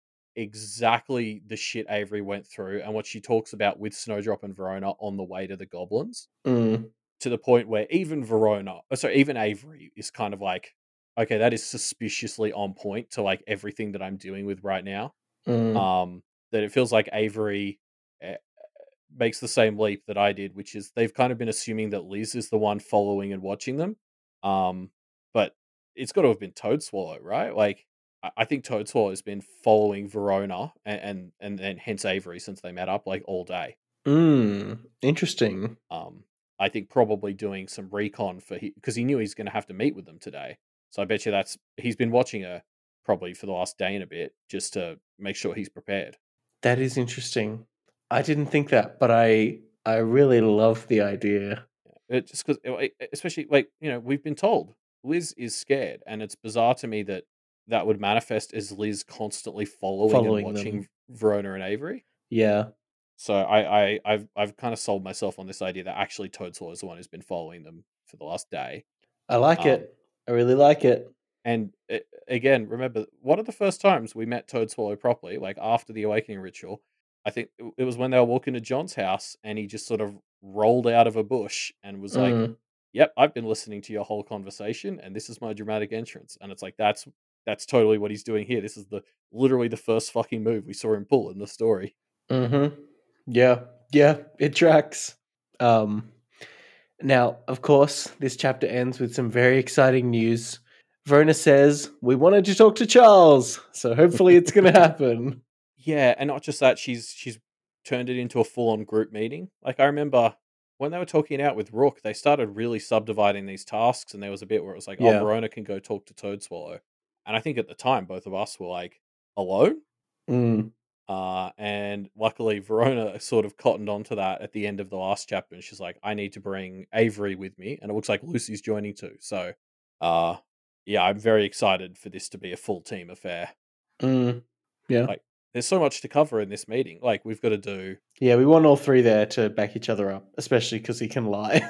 exactly the shit Avery went through and what she talks about with Snowdrop and Verona on the way to the goblins, Mm. to the point where even even Avery is kind of like, okay, that is suspiciously on point to like everything that I'm dealing with right now. Mm. Um, that it feels like Avery eh, makes the same leap that I did, which is they've kind of been assuming that Liz is the one following and watching them. Um, but it's got to have been Toadswallow, right? Like I think Toadswallow has been following Verona and hence Avery since they met up like all day. Mm. Interesting. I think probably doing some recon for because he knew he's going to have to meet with them today. So I bet you he's been watching her probably for the last day and a bit just to make sure he's prepared. That is interesting. I didn't think that, but I really love the idea. It just because, especially like we've been told Liz is scared, and it's bizarre to me that that would manifest as Liz constantly following and Following them. watching Verona and Avery. Yeah. So I've kind of sold myself on this idea that actually Toadsaw is the one who's been following them for the last day. I like Um, it. I really like it. And again, remember, one of the first times we met Toad Swallow properly, like after the awakening ritual, I think it was when they were walking to John's house and he just sort of rolled out of a bush and was like, Mm. "Yep, I've been listening to your whole conversation and this is my dramatic entrance." And it's like that's totally what he's doing here. This is the literally the first fucking move we saw him pull in the story. Mm-hmm. Yeah. Yeah. It tracks. Um Now, of course, this chapter ends with some very exciting news. Verona says, "We wanted to talk to Charles, so hopefully it's going to happen." Yeah, and not just that, she's turned it into a full-on group meeting. Like I remember when they were talking it out with Rook, they started really subdividing these tasks, and there was a bit where it was like, "Oh, Yeah. Verona can go talk to Toadswallow," and I think at the time both of us were like, "Alone?" Mm. And luckily Verona sort of cottoned onto that at the end of the last chapter, and she's like, "I need to bring Avery with me," and it looks like Lucy's joining too. So, uh, yeah, I'm very excited for this to be a full team affair. Mm. Yeah. Like, there's so much to cover in this meeting. Like, we've got to do. Yeah, we want all three there to back each other up, especially because he can lie.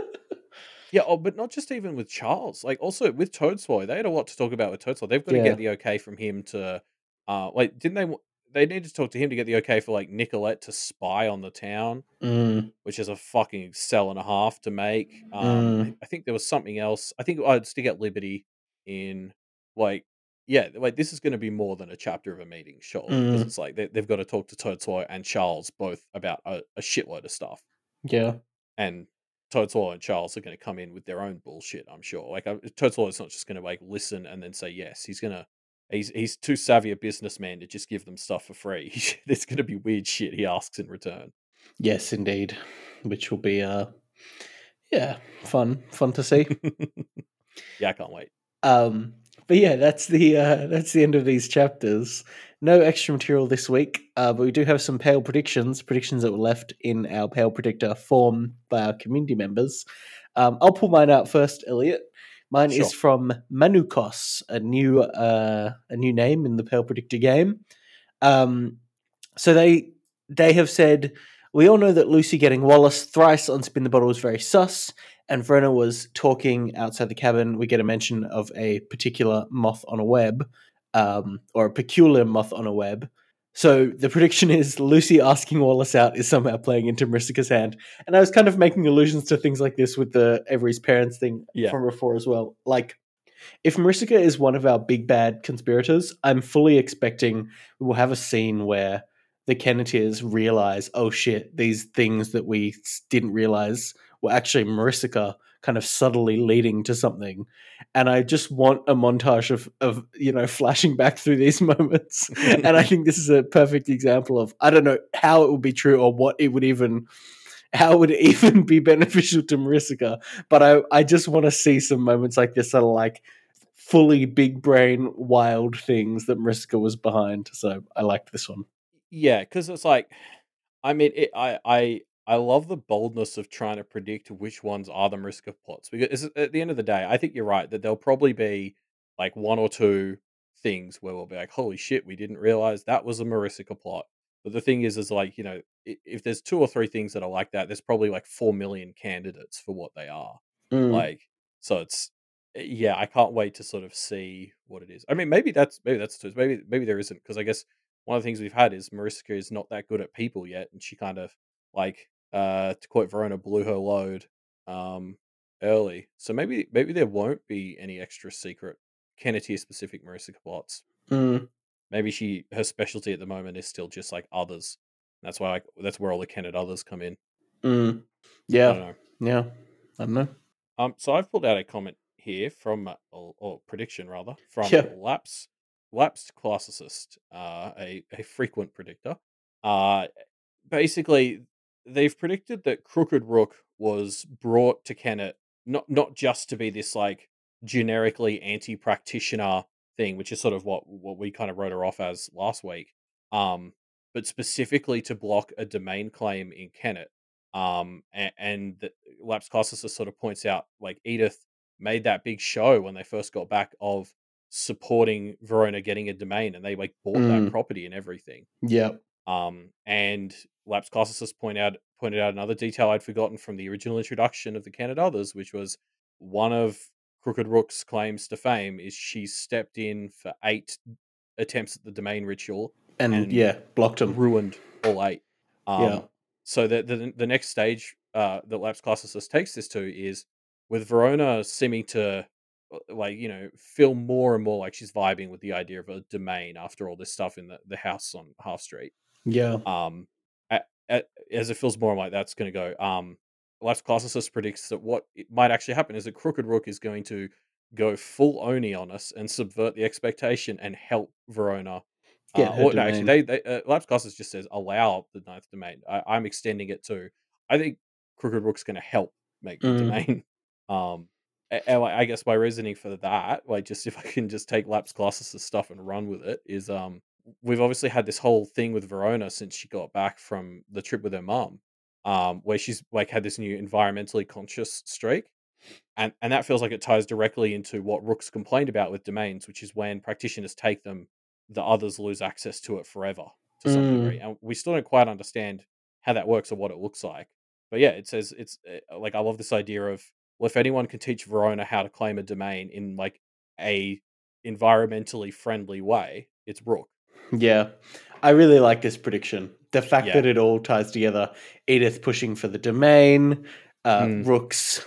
Yeah, oh, but not just even with Charles. Like, also with Toadswallow, they had a lot to talk about with Toadswallow. They've got to get Yeah. the okay from him to, like, didn't they? They needed to talk to him to get the okay for like Nicolette to spy on the town, Mm. which is a fucking sell and a half to make. Mm. I think there was something else. I think I'd stick at Liberty in, like, yeah, like this is going to be more than a chapter of a meeting, surely, because Mm. it's like they've got to talk to Toadswallow and Charles both about a shitload of stuff. Yeah. And Toadswallow and Charles are going to come in with their own bullshit, I'm sure. Like Toadswallow's not just going to like listen and then say yes. He's too savvy a businessman to just give them stuff for free. There's going to be weird shit he asks in return. Yes, indeed. Which will be yeah, fun to see. Yeah, I can't wait. But yeah, that's the end of these chapters. No extra material this week, but we do have some Pale predictions that were left in our Pale Predictor form by our community members. I'll pull mine out first, Elliot. Mine is Sure. from Manukos, a new name in the Pale Predictor game. Um, so they have said, we all know that Lucy getting Wallace thrice on Spin the Bottle was very sus, and Verona was talking outside the cabin. We get a mention of a particular moth on a web, or a peculiar moth on a web. So the prediction is Lucy asking Wallace out is somehow playing into Marisica's hand. And I was kind of making allusions to things like this with the Every's parents thing Yeah. from before as well. Like, if Marisica is one of our big bad conspirators, I'm fully expecting we will have a scene where the Kennetiers realize, oh shit, these things that we didn't realize were actually Marisica kind of subtly leading to something. And I just want a montage of flashing back through these moments. And I think this is a perfect example of, I don't know how it would be true or what it would even how would it even be beneficial to Marisica? But I just want to see some moments like this that are like fully big brain wild things that Marisica was behind. So I liked this one. Yeah, because it's like, I mean, I love the boldness of trying to predict which ones are the Mariska plots, because at the end of the day, I think you're right that there'll probably be like one or two things where we'll be like, "Holy shit, we didn't realize that was a Mariska plot." But the thing is like, if there's two or three things that are like that, there's probably like 4 million candidates for what they are. Mm, Like, so yeah, I can't wait to sort of see what it is. I mean, maybe that's maybe there isn't, because I guess one of the things we've had is Mariska is not that good at people yet, and she kind of, like, to quote Verona, blew her load um early. So maybe there won't be any extra secret Kennetier specific Marissa plots. mm, Maybe her specialty at the moment is still just like others. That's why, like, that's where all the Kennet others come in. mm. I Yeah, don't know. yeah. I don't know. So I've pulled out a comment here from, or prediction rather, from Yeah. Lapsed Classicist, a frequent predictor. Uh, Basically, they've predicted that Crooked Rook was brought to Kennet not just to be this like generically anti-practitioner thing, which is sort of what we kind of wrote her off as last week, um, but specifically to block a domain claim in Kennet. And the Lapsed Classicist sort of points out, like, Edith made that big show when they first got back of supporting Verona getting a domain, and they like bought that Mm, property and everything. yeah. And Lapsed Classicist pointed out another detail I'd forgotten from the original introduction of the Canon Others, which was one of Crooked Rook's claims to fame is she stepped in for 8 attempts at the domain ritual And and yeah, blocked them. ruined all 8. Yeah. So the next stage that Lapsed Classicist takes this to is with Verona seeming to, like, feel more and more like she's vibing with the idea of a domain after all this stuff in the house on Half Street. Yeah. um, as it feels more like that's going to go. Life's Classicist predicts that what it might actually happen is that Crooked Rook is going to go full Oni on us and subvert the expectation and help Verona. Get her Or no, actually, domain. Life's Classicist just says allow the ninth domain. I'm extending it to. I think Crooked Rook's going to help make the Mm, domain. Um, and like, I guess my reasoning for that, like, just if I can just take Lapsed Classicist stuff and run with it, is we've obviously had this whole thing with Verona since she got back from the trip with her mum, where she's like had this new environmentally conscious streak, and that feels like it ties directly into what Rook's complained about with domains, which is when practitioners take them, the others lose access to it forever to some degree, mm, and we still don't quite understand how that works or what it looks like. But yeah, it says it's like, I love this idea of, well, if anyone can teach Verona how to claim a domain in like a environmentally friendly way, it's Rook. yeah. I really like this prediction. The fact Yeah. that it all ties together. Edith pushing for the domain, Mm. Rook's,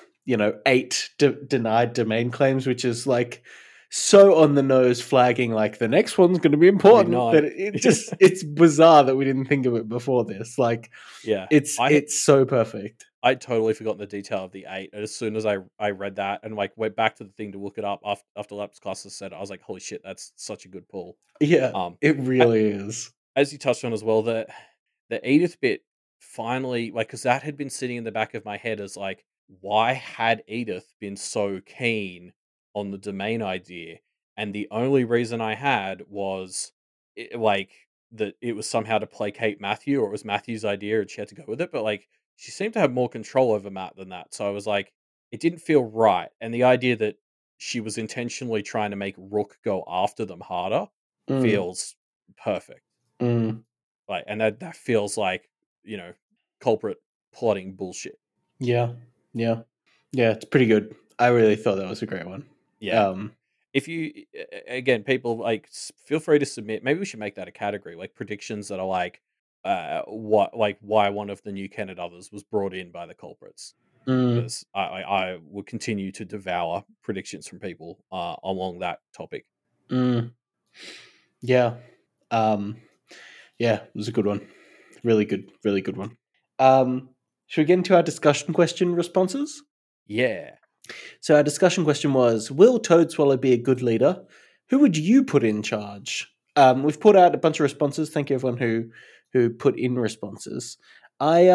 8 denied domain claims, which is like so on the nose, flagging like the next one's going to be Gonna be important. 9. That it's bizarre that we didn't think of it before this. Like Yeah. it's I it's so perfect. I'd totally forgotten the detail of the 8, and as soon as I read that and, like, went back to the thing to look it up after Lapsed Classes said it, I was like, "Holy shit, that's such a good pull." Yeah, Um, it a really is. as you touched on as well, the Edith bit finally, like, because that had been sitting in the back of my head as, like, why had Edith been so keen on the domain idea? And the only reason I had was, like, that it was somehow to placate Matthew, or it was Matthew's idea and she had to go with it, but, like, she seemed to have more control over Matt than that, so I was like, it didn't feel right, and the idea that she was intentionally trying to make Rook go after them harder Mm, feels perfect. mm, Like, and that feels like, you know, culprit plotting bullshit. yeah, yeah, yeah. It's pretty good. I really thought that was a great one. Yeah. Um, If you again, people like feel free to submit. Maybe we should make that a category, like predictions that are like, what like why one of the new Kennet others was brought in by the culprits. mm, Because I will continue to devour predictions from people along that topic. mm, yeah, um, yeah. It was a good one. Really good one. Should we get into our discussion question responses? Yeah. So our discussion question was: will Toadswallow be a good leader? Who would you put in charge? We've put out a bunch of responses. Thank you everyone who put in responses. I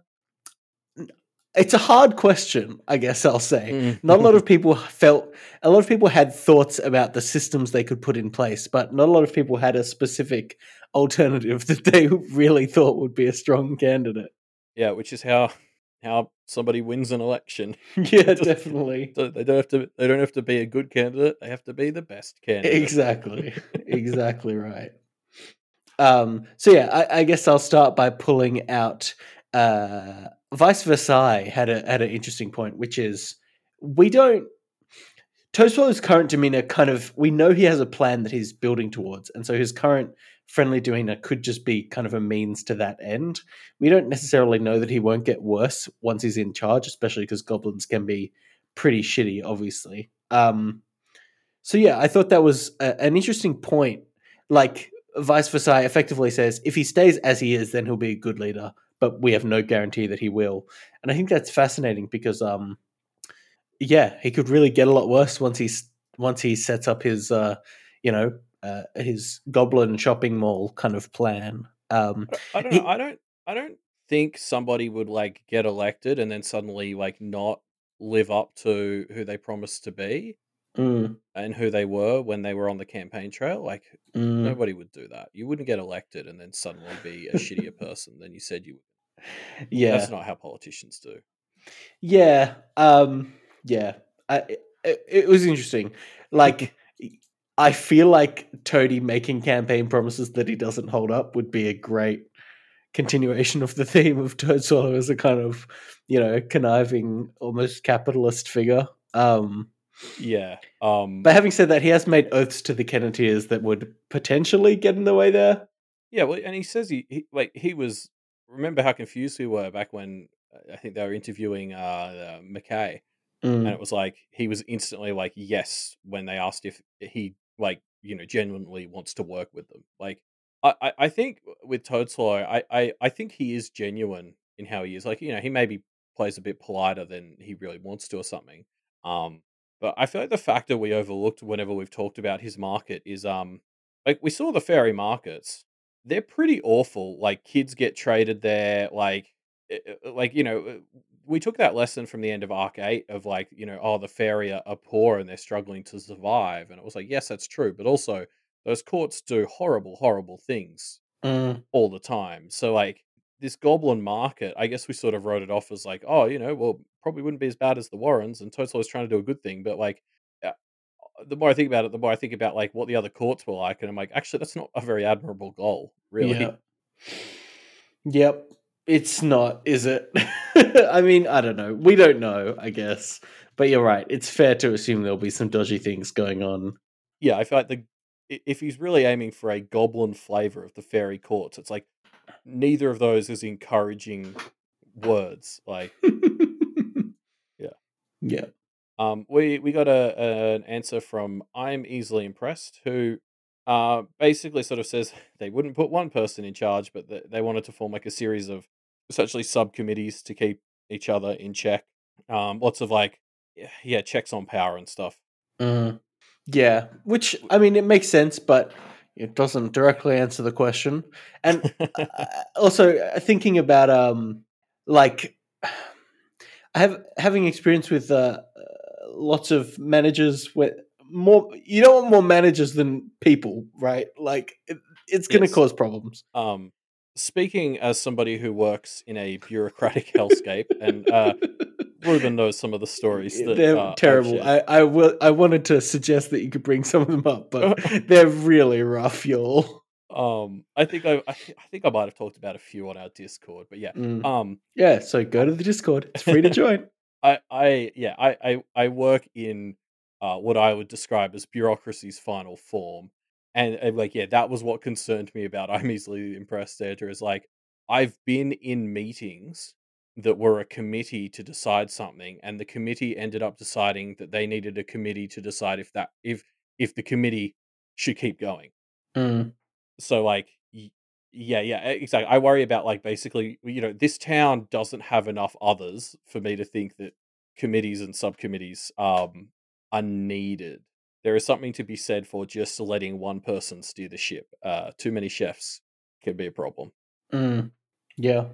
It's a hard question, I guess I'll say. Not a lot of people a lot of people had thoughts about the systems they could put in place, but not a lot of people had a specific alternative that they really thought would be a strong candidate. Yeah, which is how somebody wins an election. Yeah, definitely. So they don't have to be a good candidate. They have to be the best candidate. Exactly. Exactly right. So yeah, I guess I'll start by pulling out Vice Versailles had an interesting point, which is we don't Toastwallow's current demeanor kind of we know he has a plan that he's building towards, and so his current friendly demeanor could just be kind of a means to that end. We don't necessarily know that he won't get worse once he's in charge, especially because goblins can be pretty shitty, obviously. So yeah, I thought that was an interesting point. Like Vice Versailles effectively says, if he stays as he is, then he'll be a good leader, but we have no guarantee that he will. And I think that's fascinating because yeah, he could really get a lot worse once he sets up his his goblin shopping mall kind of plan. I don't know. He, I don't think somebody would like get elected and then suddenly like not live up to who they promised to be mm, and who they were when they were on the campaign trail. Like mm, nobody would do that. You wouldn't get elected and then suddenly be a shittier person than you said you would. That's yeah, not how politicians do. yeah, yeah. It was interesting. Like, I feel like Toady making campaign promises that he doesn't hold up would be a great continuation of the theme of Toadswallow as a kind of, conniving, almost capitalist figure. Yeah. But having said that, he has made oaths to the Kenneteers that would potentially get in the way there. Yeah, well, and he says he was. Remember how confused we were back when I think they were interviewing McKay, and Mm, it was like he was instantly like yes when they asked if he like genuinely wants to work with them. Like I think with Toadswallow, I think he is genuine in how he is. Like he maybe plays a bit politer than he really wants to or something. Um, but I feel like the factor we overlooked whenever we've talked about his market is like we saw the fairy markets, they're pretty awful. Like kids get traded there. Like we took that lesson from the end of Arc 8 of like, oh, the fairy are poor and they're struggling to survive. And it was like, yes, that's true. But also, those courts do horrible, horrible things mm, all the time. So, like, this goblin market, I guess we sort of wrote it off as like, oh, well, probably wouldn't be as bad as the Warrens. And Total is trying to do a good thing. But, like, uh, the more I think about it, the more I think about like what the other courts were like. And I'm like, actually, that's not a very admirable goal, yeah. really. Yep. It's not, is it? I mean, I don't know. We don't know, I guess. But you're right. It's fair to assume there'll be some dodgy things going on. Yeah, I feel like if he's really aiming for a goblin flavor of the fairy courts, it's like neither of those is encouraging words. Like, yeah. Yeah. We got an answer from I'm easily impressed, who basically sort of says they wouldn't put one person in charge, but they wanted to form like a series of essentially subcommittees to keep each other in check. Lots of like, yeah, checks on power and stuff. Mm. Yeah. Which, I mean, it makes sense, but it doesn't directly answer the question. And also, thinking about, like, having experience with lots of managers where you don't want more managers than people, right? Like it's going to Yes. cause problems. Um, Speaking as somebody who works in a bureaucratic hellscape, and Ruben knows some of the stories that They're I've terrible. shared. I wanted to suggest that you could bring some of them up, but they're really rough, y'all. I think I might have talked about a few on our Discord, but yeah. Mm. Um, Yeah, so go to the Discord. It's free to join. I work in what I would describe as bureaucracy's final form, and like yeah, that was what concerned me about I'm easily impressed. Data is like I've been in meetings that were a committee to decide something, and the committee ended up deciding that they needed a committee to decide if the committee should keep going. Mm, So like exactly. I worry about like basically this town doesn't have enough others for me to think that committees and subcommittees are needed. There is something to be said for just letting one person steer the ship. Too many chefs can be a problem. mm, yeah.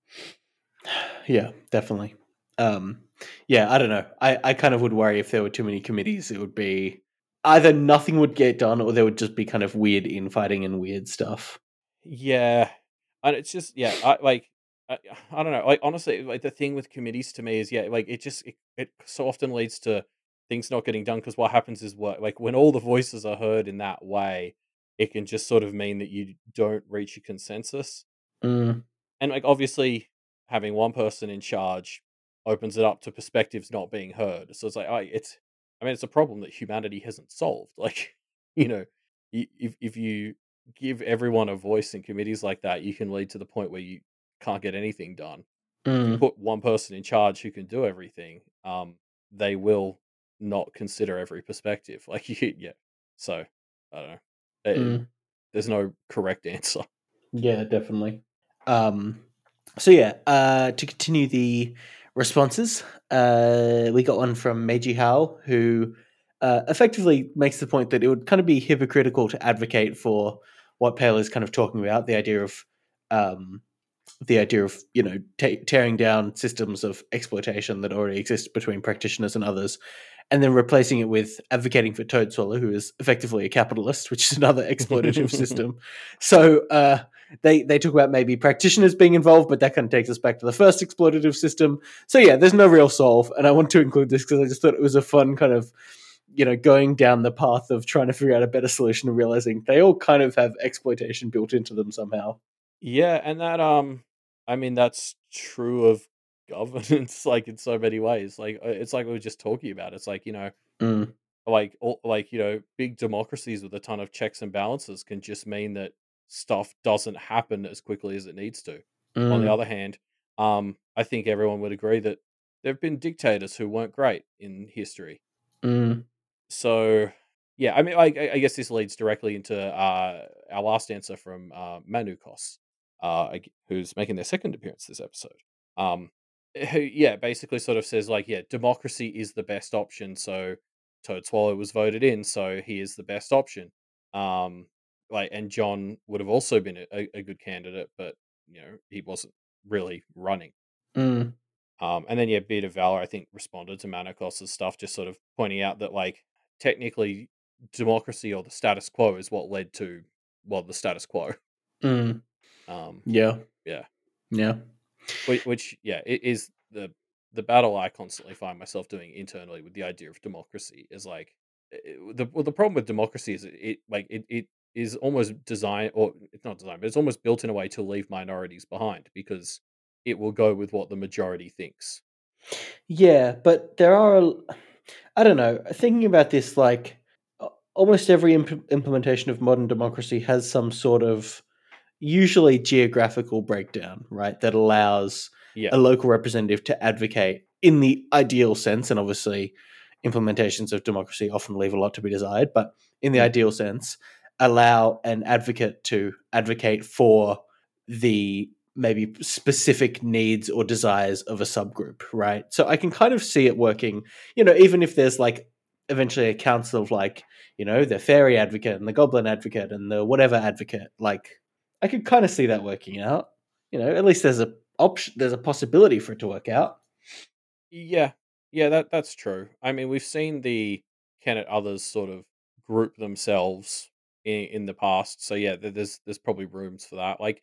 Yeah, definitely. Um, yeah, I don't know. I kind of would worry if there were too many committees. It would be either nothing would get done or there would just be kind of weird infighting and weird stuff. Yeah, and it's just I, I don't know. Like honestly, like the thing with committees to me is like it so often leads to things not getting done because what happens is what like when all the voices are heard in that way, it can just sort of mean that you don't reach a consensus. Mm, And like obviously having one person in charge opens it up to perspectives not being heard. So it's like I mean it's a problem that humanity hasn't solved. Like, you know, if you give everyone a voice in committees like that, you can lead to the point where you can't get anything done. If you mm, put one person in charge who can do everything, they will not consider every perspective. Like yeah. So I don't know. mm. There's no correct answer. Yeah, definitely. Um, so yeah, to continue the responses, we got one from Meiji Hao, who effectively makes the point that it would kind of be hypocritical to advocate for what Pale is kind of talking about, um, the idea of tearing down systems of exploitation that already exist between practitioners and others, and then replacing it with advocating for Toad Swallow, who is effectively a capitalist, which is another exploitative system. So they talk about maybe practitioners being involved, but that kind of takes us back to the first exploitative system. So yeah, there's no real solve, and I want to include this because I just thought it was a fun kind of going down the path of trying to figure out a better solution and realizing they all kind of have exploitation built into them somehow. Yeah, and that I mean that's true of governance like in so many ways. Like it's like we were just talking about. It's like, Mm, big democracies with a ton of checks and balances can just mean that stuff doesn't happen as quickly as it needs to. On the mm, other hand, I think everyone would agree that there've been dictators who weren't great in history. mm, So, yeah, I mean, I guess this leads directly into our last answer from Manukos, who's making their second appearance this episode. Um, who, yeah, basically sort of says like, yeah, democracy is the best option. So Toad Swallow was voted in, so he is the best option. Um, and John would have also been a good candidate, but he wasn't really running. mm, And then yeah, Beard of Valor I think responded to Manacos's stuff, just sort of pointing out that like technically democracy or the status quo is what led to the status quo. mm. Um, Yeah, yeah, yeah. which yeah, it is the battle I constantly find myself doing internally with the idea of democracy is like the problem with democracy is it is almost designed, or it's not designed, but it's almost built in a way to leave minorities behind because it will go with what the majority thinks. Yeah, but there are, I don't know, thinking about this, like, almost every implementation of modern democracy has some sort of usually geographical breakdown, right? That allows Yeah. a local representative to advocate in the ideal sense. And obviously, implementations of democracy often leave a lot to be desired, but in the Mm. ideal sense, allow an advocate to advocate for the maybe specific needs or desires of a subgroup, right? So I can kind of see it working, even if there's like eventually a council of like, the fairy advocate and the goblin advocate and the whatever advocate, like I could kind of see that working out. At least there's a option, there's a possibility for it to work out. Yeah, yeah, that's true. I mean, we've seen the Can It Others sort of group themselves in the past, so yeah, there's probably rooms for that. Like,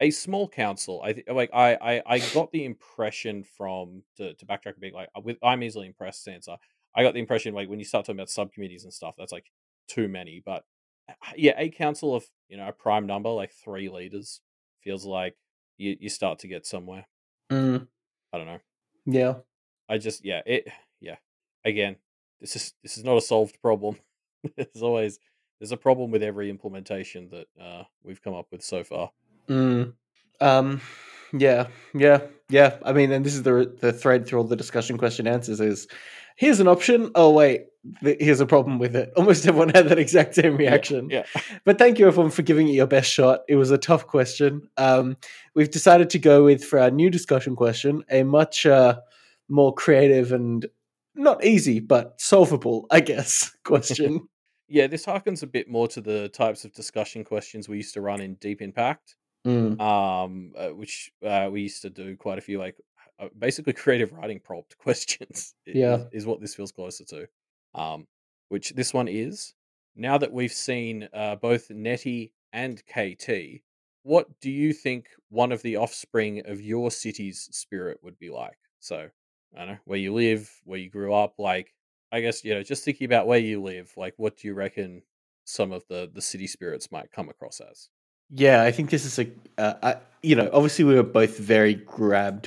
a small council. I got the impression from to backtrack a bit. Like with I'm easily impressed answer. I got the impression like when you start talking about subcommittees and stuff, that's like too many. But yeah, a council of a prime number like 3 leaders feels like you start to get somewhere. Mm, I don't know. yeah. I just yeah. Again, this is not a solved problem. there's always there's a problem with every implementation that we've come up with so far. Mm. Um, yeah, yeah. I mean, and this is the thread through all the discussion question answers is here's an option. Oh wait, here's a problem with it. Almost everyone had that exact same Yeah, reaction. yeah. But thank you everyone for giving it your best shot. It was a tough question. We've decided to go with for our new discussion question a much more creative and not easy but solvable, I guess, question. Yeah, this harkens a bit more to the types of discussion questions we used to run in Deep Impact, Mm, which we used to do quite a few, like basically creative writing prompt questions yeah. is what this feels closer to. Um, which this one is. Now that we've seen both Nettie and KT, what do you think one of the offspring of your city's spirit would be like? So, I don't know, where you live, where you grew up, like I guess, just thinking about where you live, like what do you reckon some of the city spirits might come across as? Yeah, I think this is obviously we were both very grabbed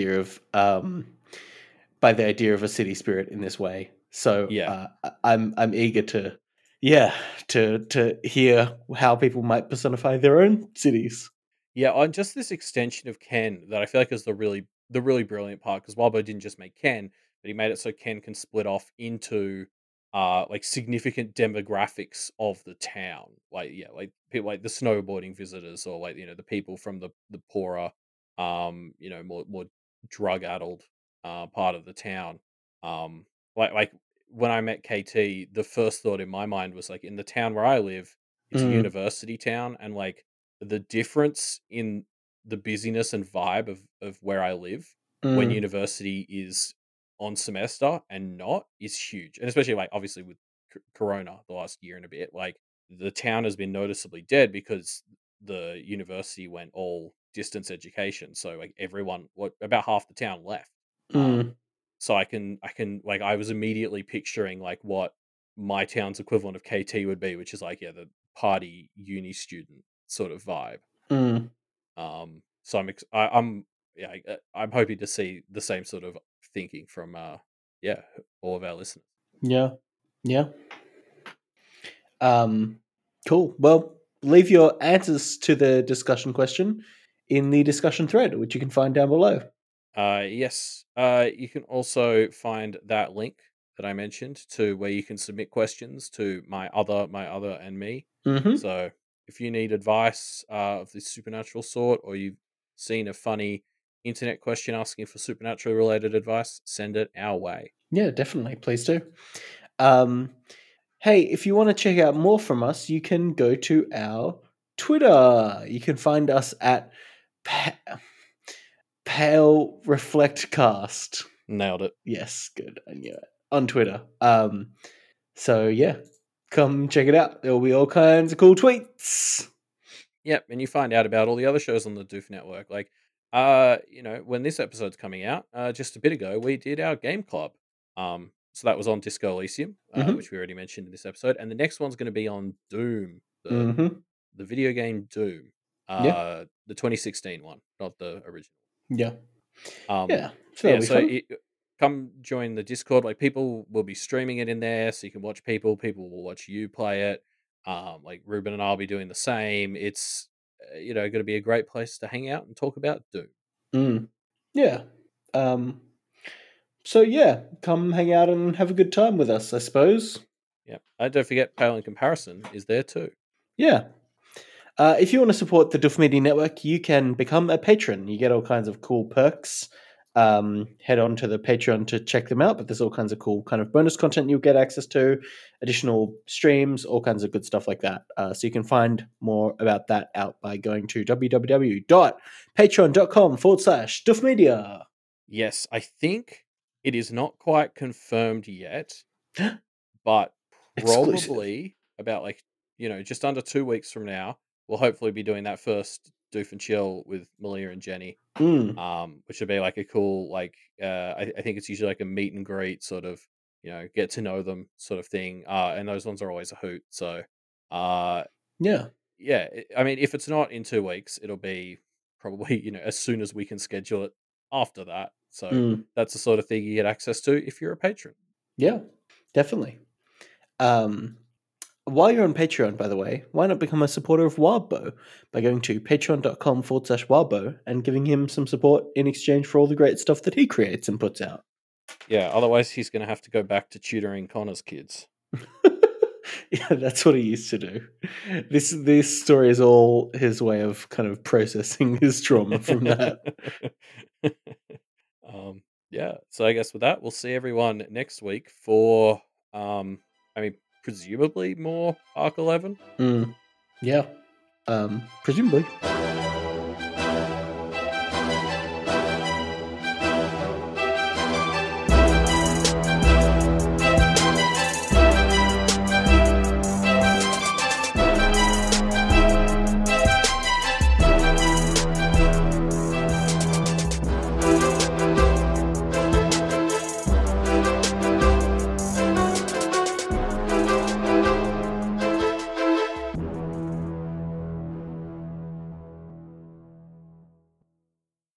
by the idea of a city spirit in this way. So Yeah. I'm eager to, yeah, to hear how people might personify their own cities. Yeah, on just this extension of Ken that I feel like is the really brilliant part because Wildbow didn't just make Ken, but he made it so Ken can split off into like significant demographics of the town. Like yeah, like people like the snowboarding visitors or like the people from the poorer more drug addled part of the town. Um like when I met KT, the first thought in my mind was like in the town where I live, it's a Mm, university town and like the difference in the busyness and vibe of where I live when mm, university is on semester and not is huge. And especially like obviously with corona the last year and a bit, like the town has been noticeably dead because the university went all distance education. So like everyone what about half the town left. Um mm, so I can like I was immediately picturing like what my town's equivalent of KT would be, which is like yeah, the party uni student sort of vibe. mm. So I'm yeah, I'm hoping to see the same sort of thinking from yeah, all of our listeners. Yeah, yeah. Um, cool. Well, leave your answers to the discussion question in the discussion thread, which you can find down below. Yes. You can also find that link that I mentioned to where you can submit questions to my other and me. Mm-hmm. So if you need advice of this supernatural sort, or you've seen a funny internet question asking for supernatural related advice, send it our way. Yeah, definitely. Please do. Um, hey, if you want to check out more from us, you can go to our Twitter. You can find us at pa- Pale Reflect Cast. Nailed it. Yes, good. I knew it. On Twitter. So yeah, come check it out. There will be all kinds of cool tweets. Yep, and you find out about all the other shows on the Doof Network. Like, when this episode's coming out, just a bit ago, we did our game club. So that was on Disco Elysium, Mm-hmm. which we already mentioned in this episode, and the next one's going to be on Doom, the Mm-hmm. the video game Doom, Yeah. the 2016 one, not the original. Yeah. Um, Yeah. So that'll yeah, be so fun. come join the Discord. Like people will be streaming it in there, so you can watch people. People will watch you play it. Like Ruben and I'll be doing the same. It's going to be a great place to hang out and talk about Doom. Mm. Yeah. Um, so yeah, come hang out and have a good time with us, I suppose. Yeah, and don't forget, Pale in Comparison is there too. Yeah. If you want to support the Duff Media Network, you can become a patron. You get all kinds of cool perks. Head on to the Patreon to check them out, but there's all kinds of cool kind of bonus content you'll get access to, additional streams, all kinds of good stuff like that. So you can find more about that out by going to www.patreon.com/Duff Media. Yes, I think it is not quite confirmed yet, but Exclusive. probably about like just under 2 weeks from now, we'll hopefully be doing that first Doof and Chill with Malia and Jenny, Mm. which would be like a cool I think it's usually like a meet and greet sort of get to know them sort of thing. And those ones are always a hoot. So uh, Yeah. yeah, I mean, if it's not in 2 weeks, it'll be probably as soon as we can schedule it after that. So Mm. that's the sort of thing you get access to if you're a patron. Yeah. Definitely. While you're on Patreon, by the way, why not become a supporter of Wildbow by going to patreon.com/Wildbow and giving him some support in exchange for all the great stuff that he creates and puts out? Yeah, otherwise he's going to have to go back to tutoring Connor's kids. Yeah, that's what he used to do. This story is all his way of kind of processing his trauma from that. Yeah, so I guess with that, we'll see everyone next week for, I mean, presumably more Arc 11. Yeah. Presumably.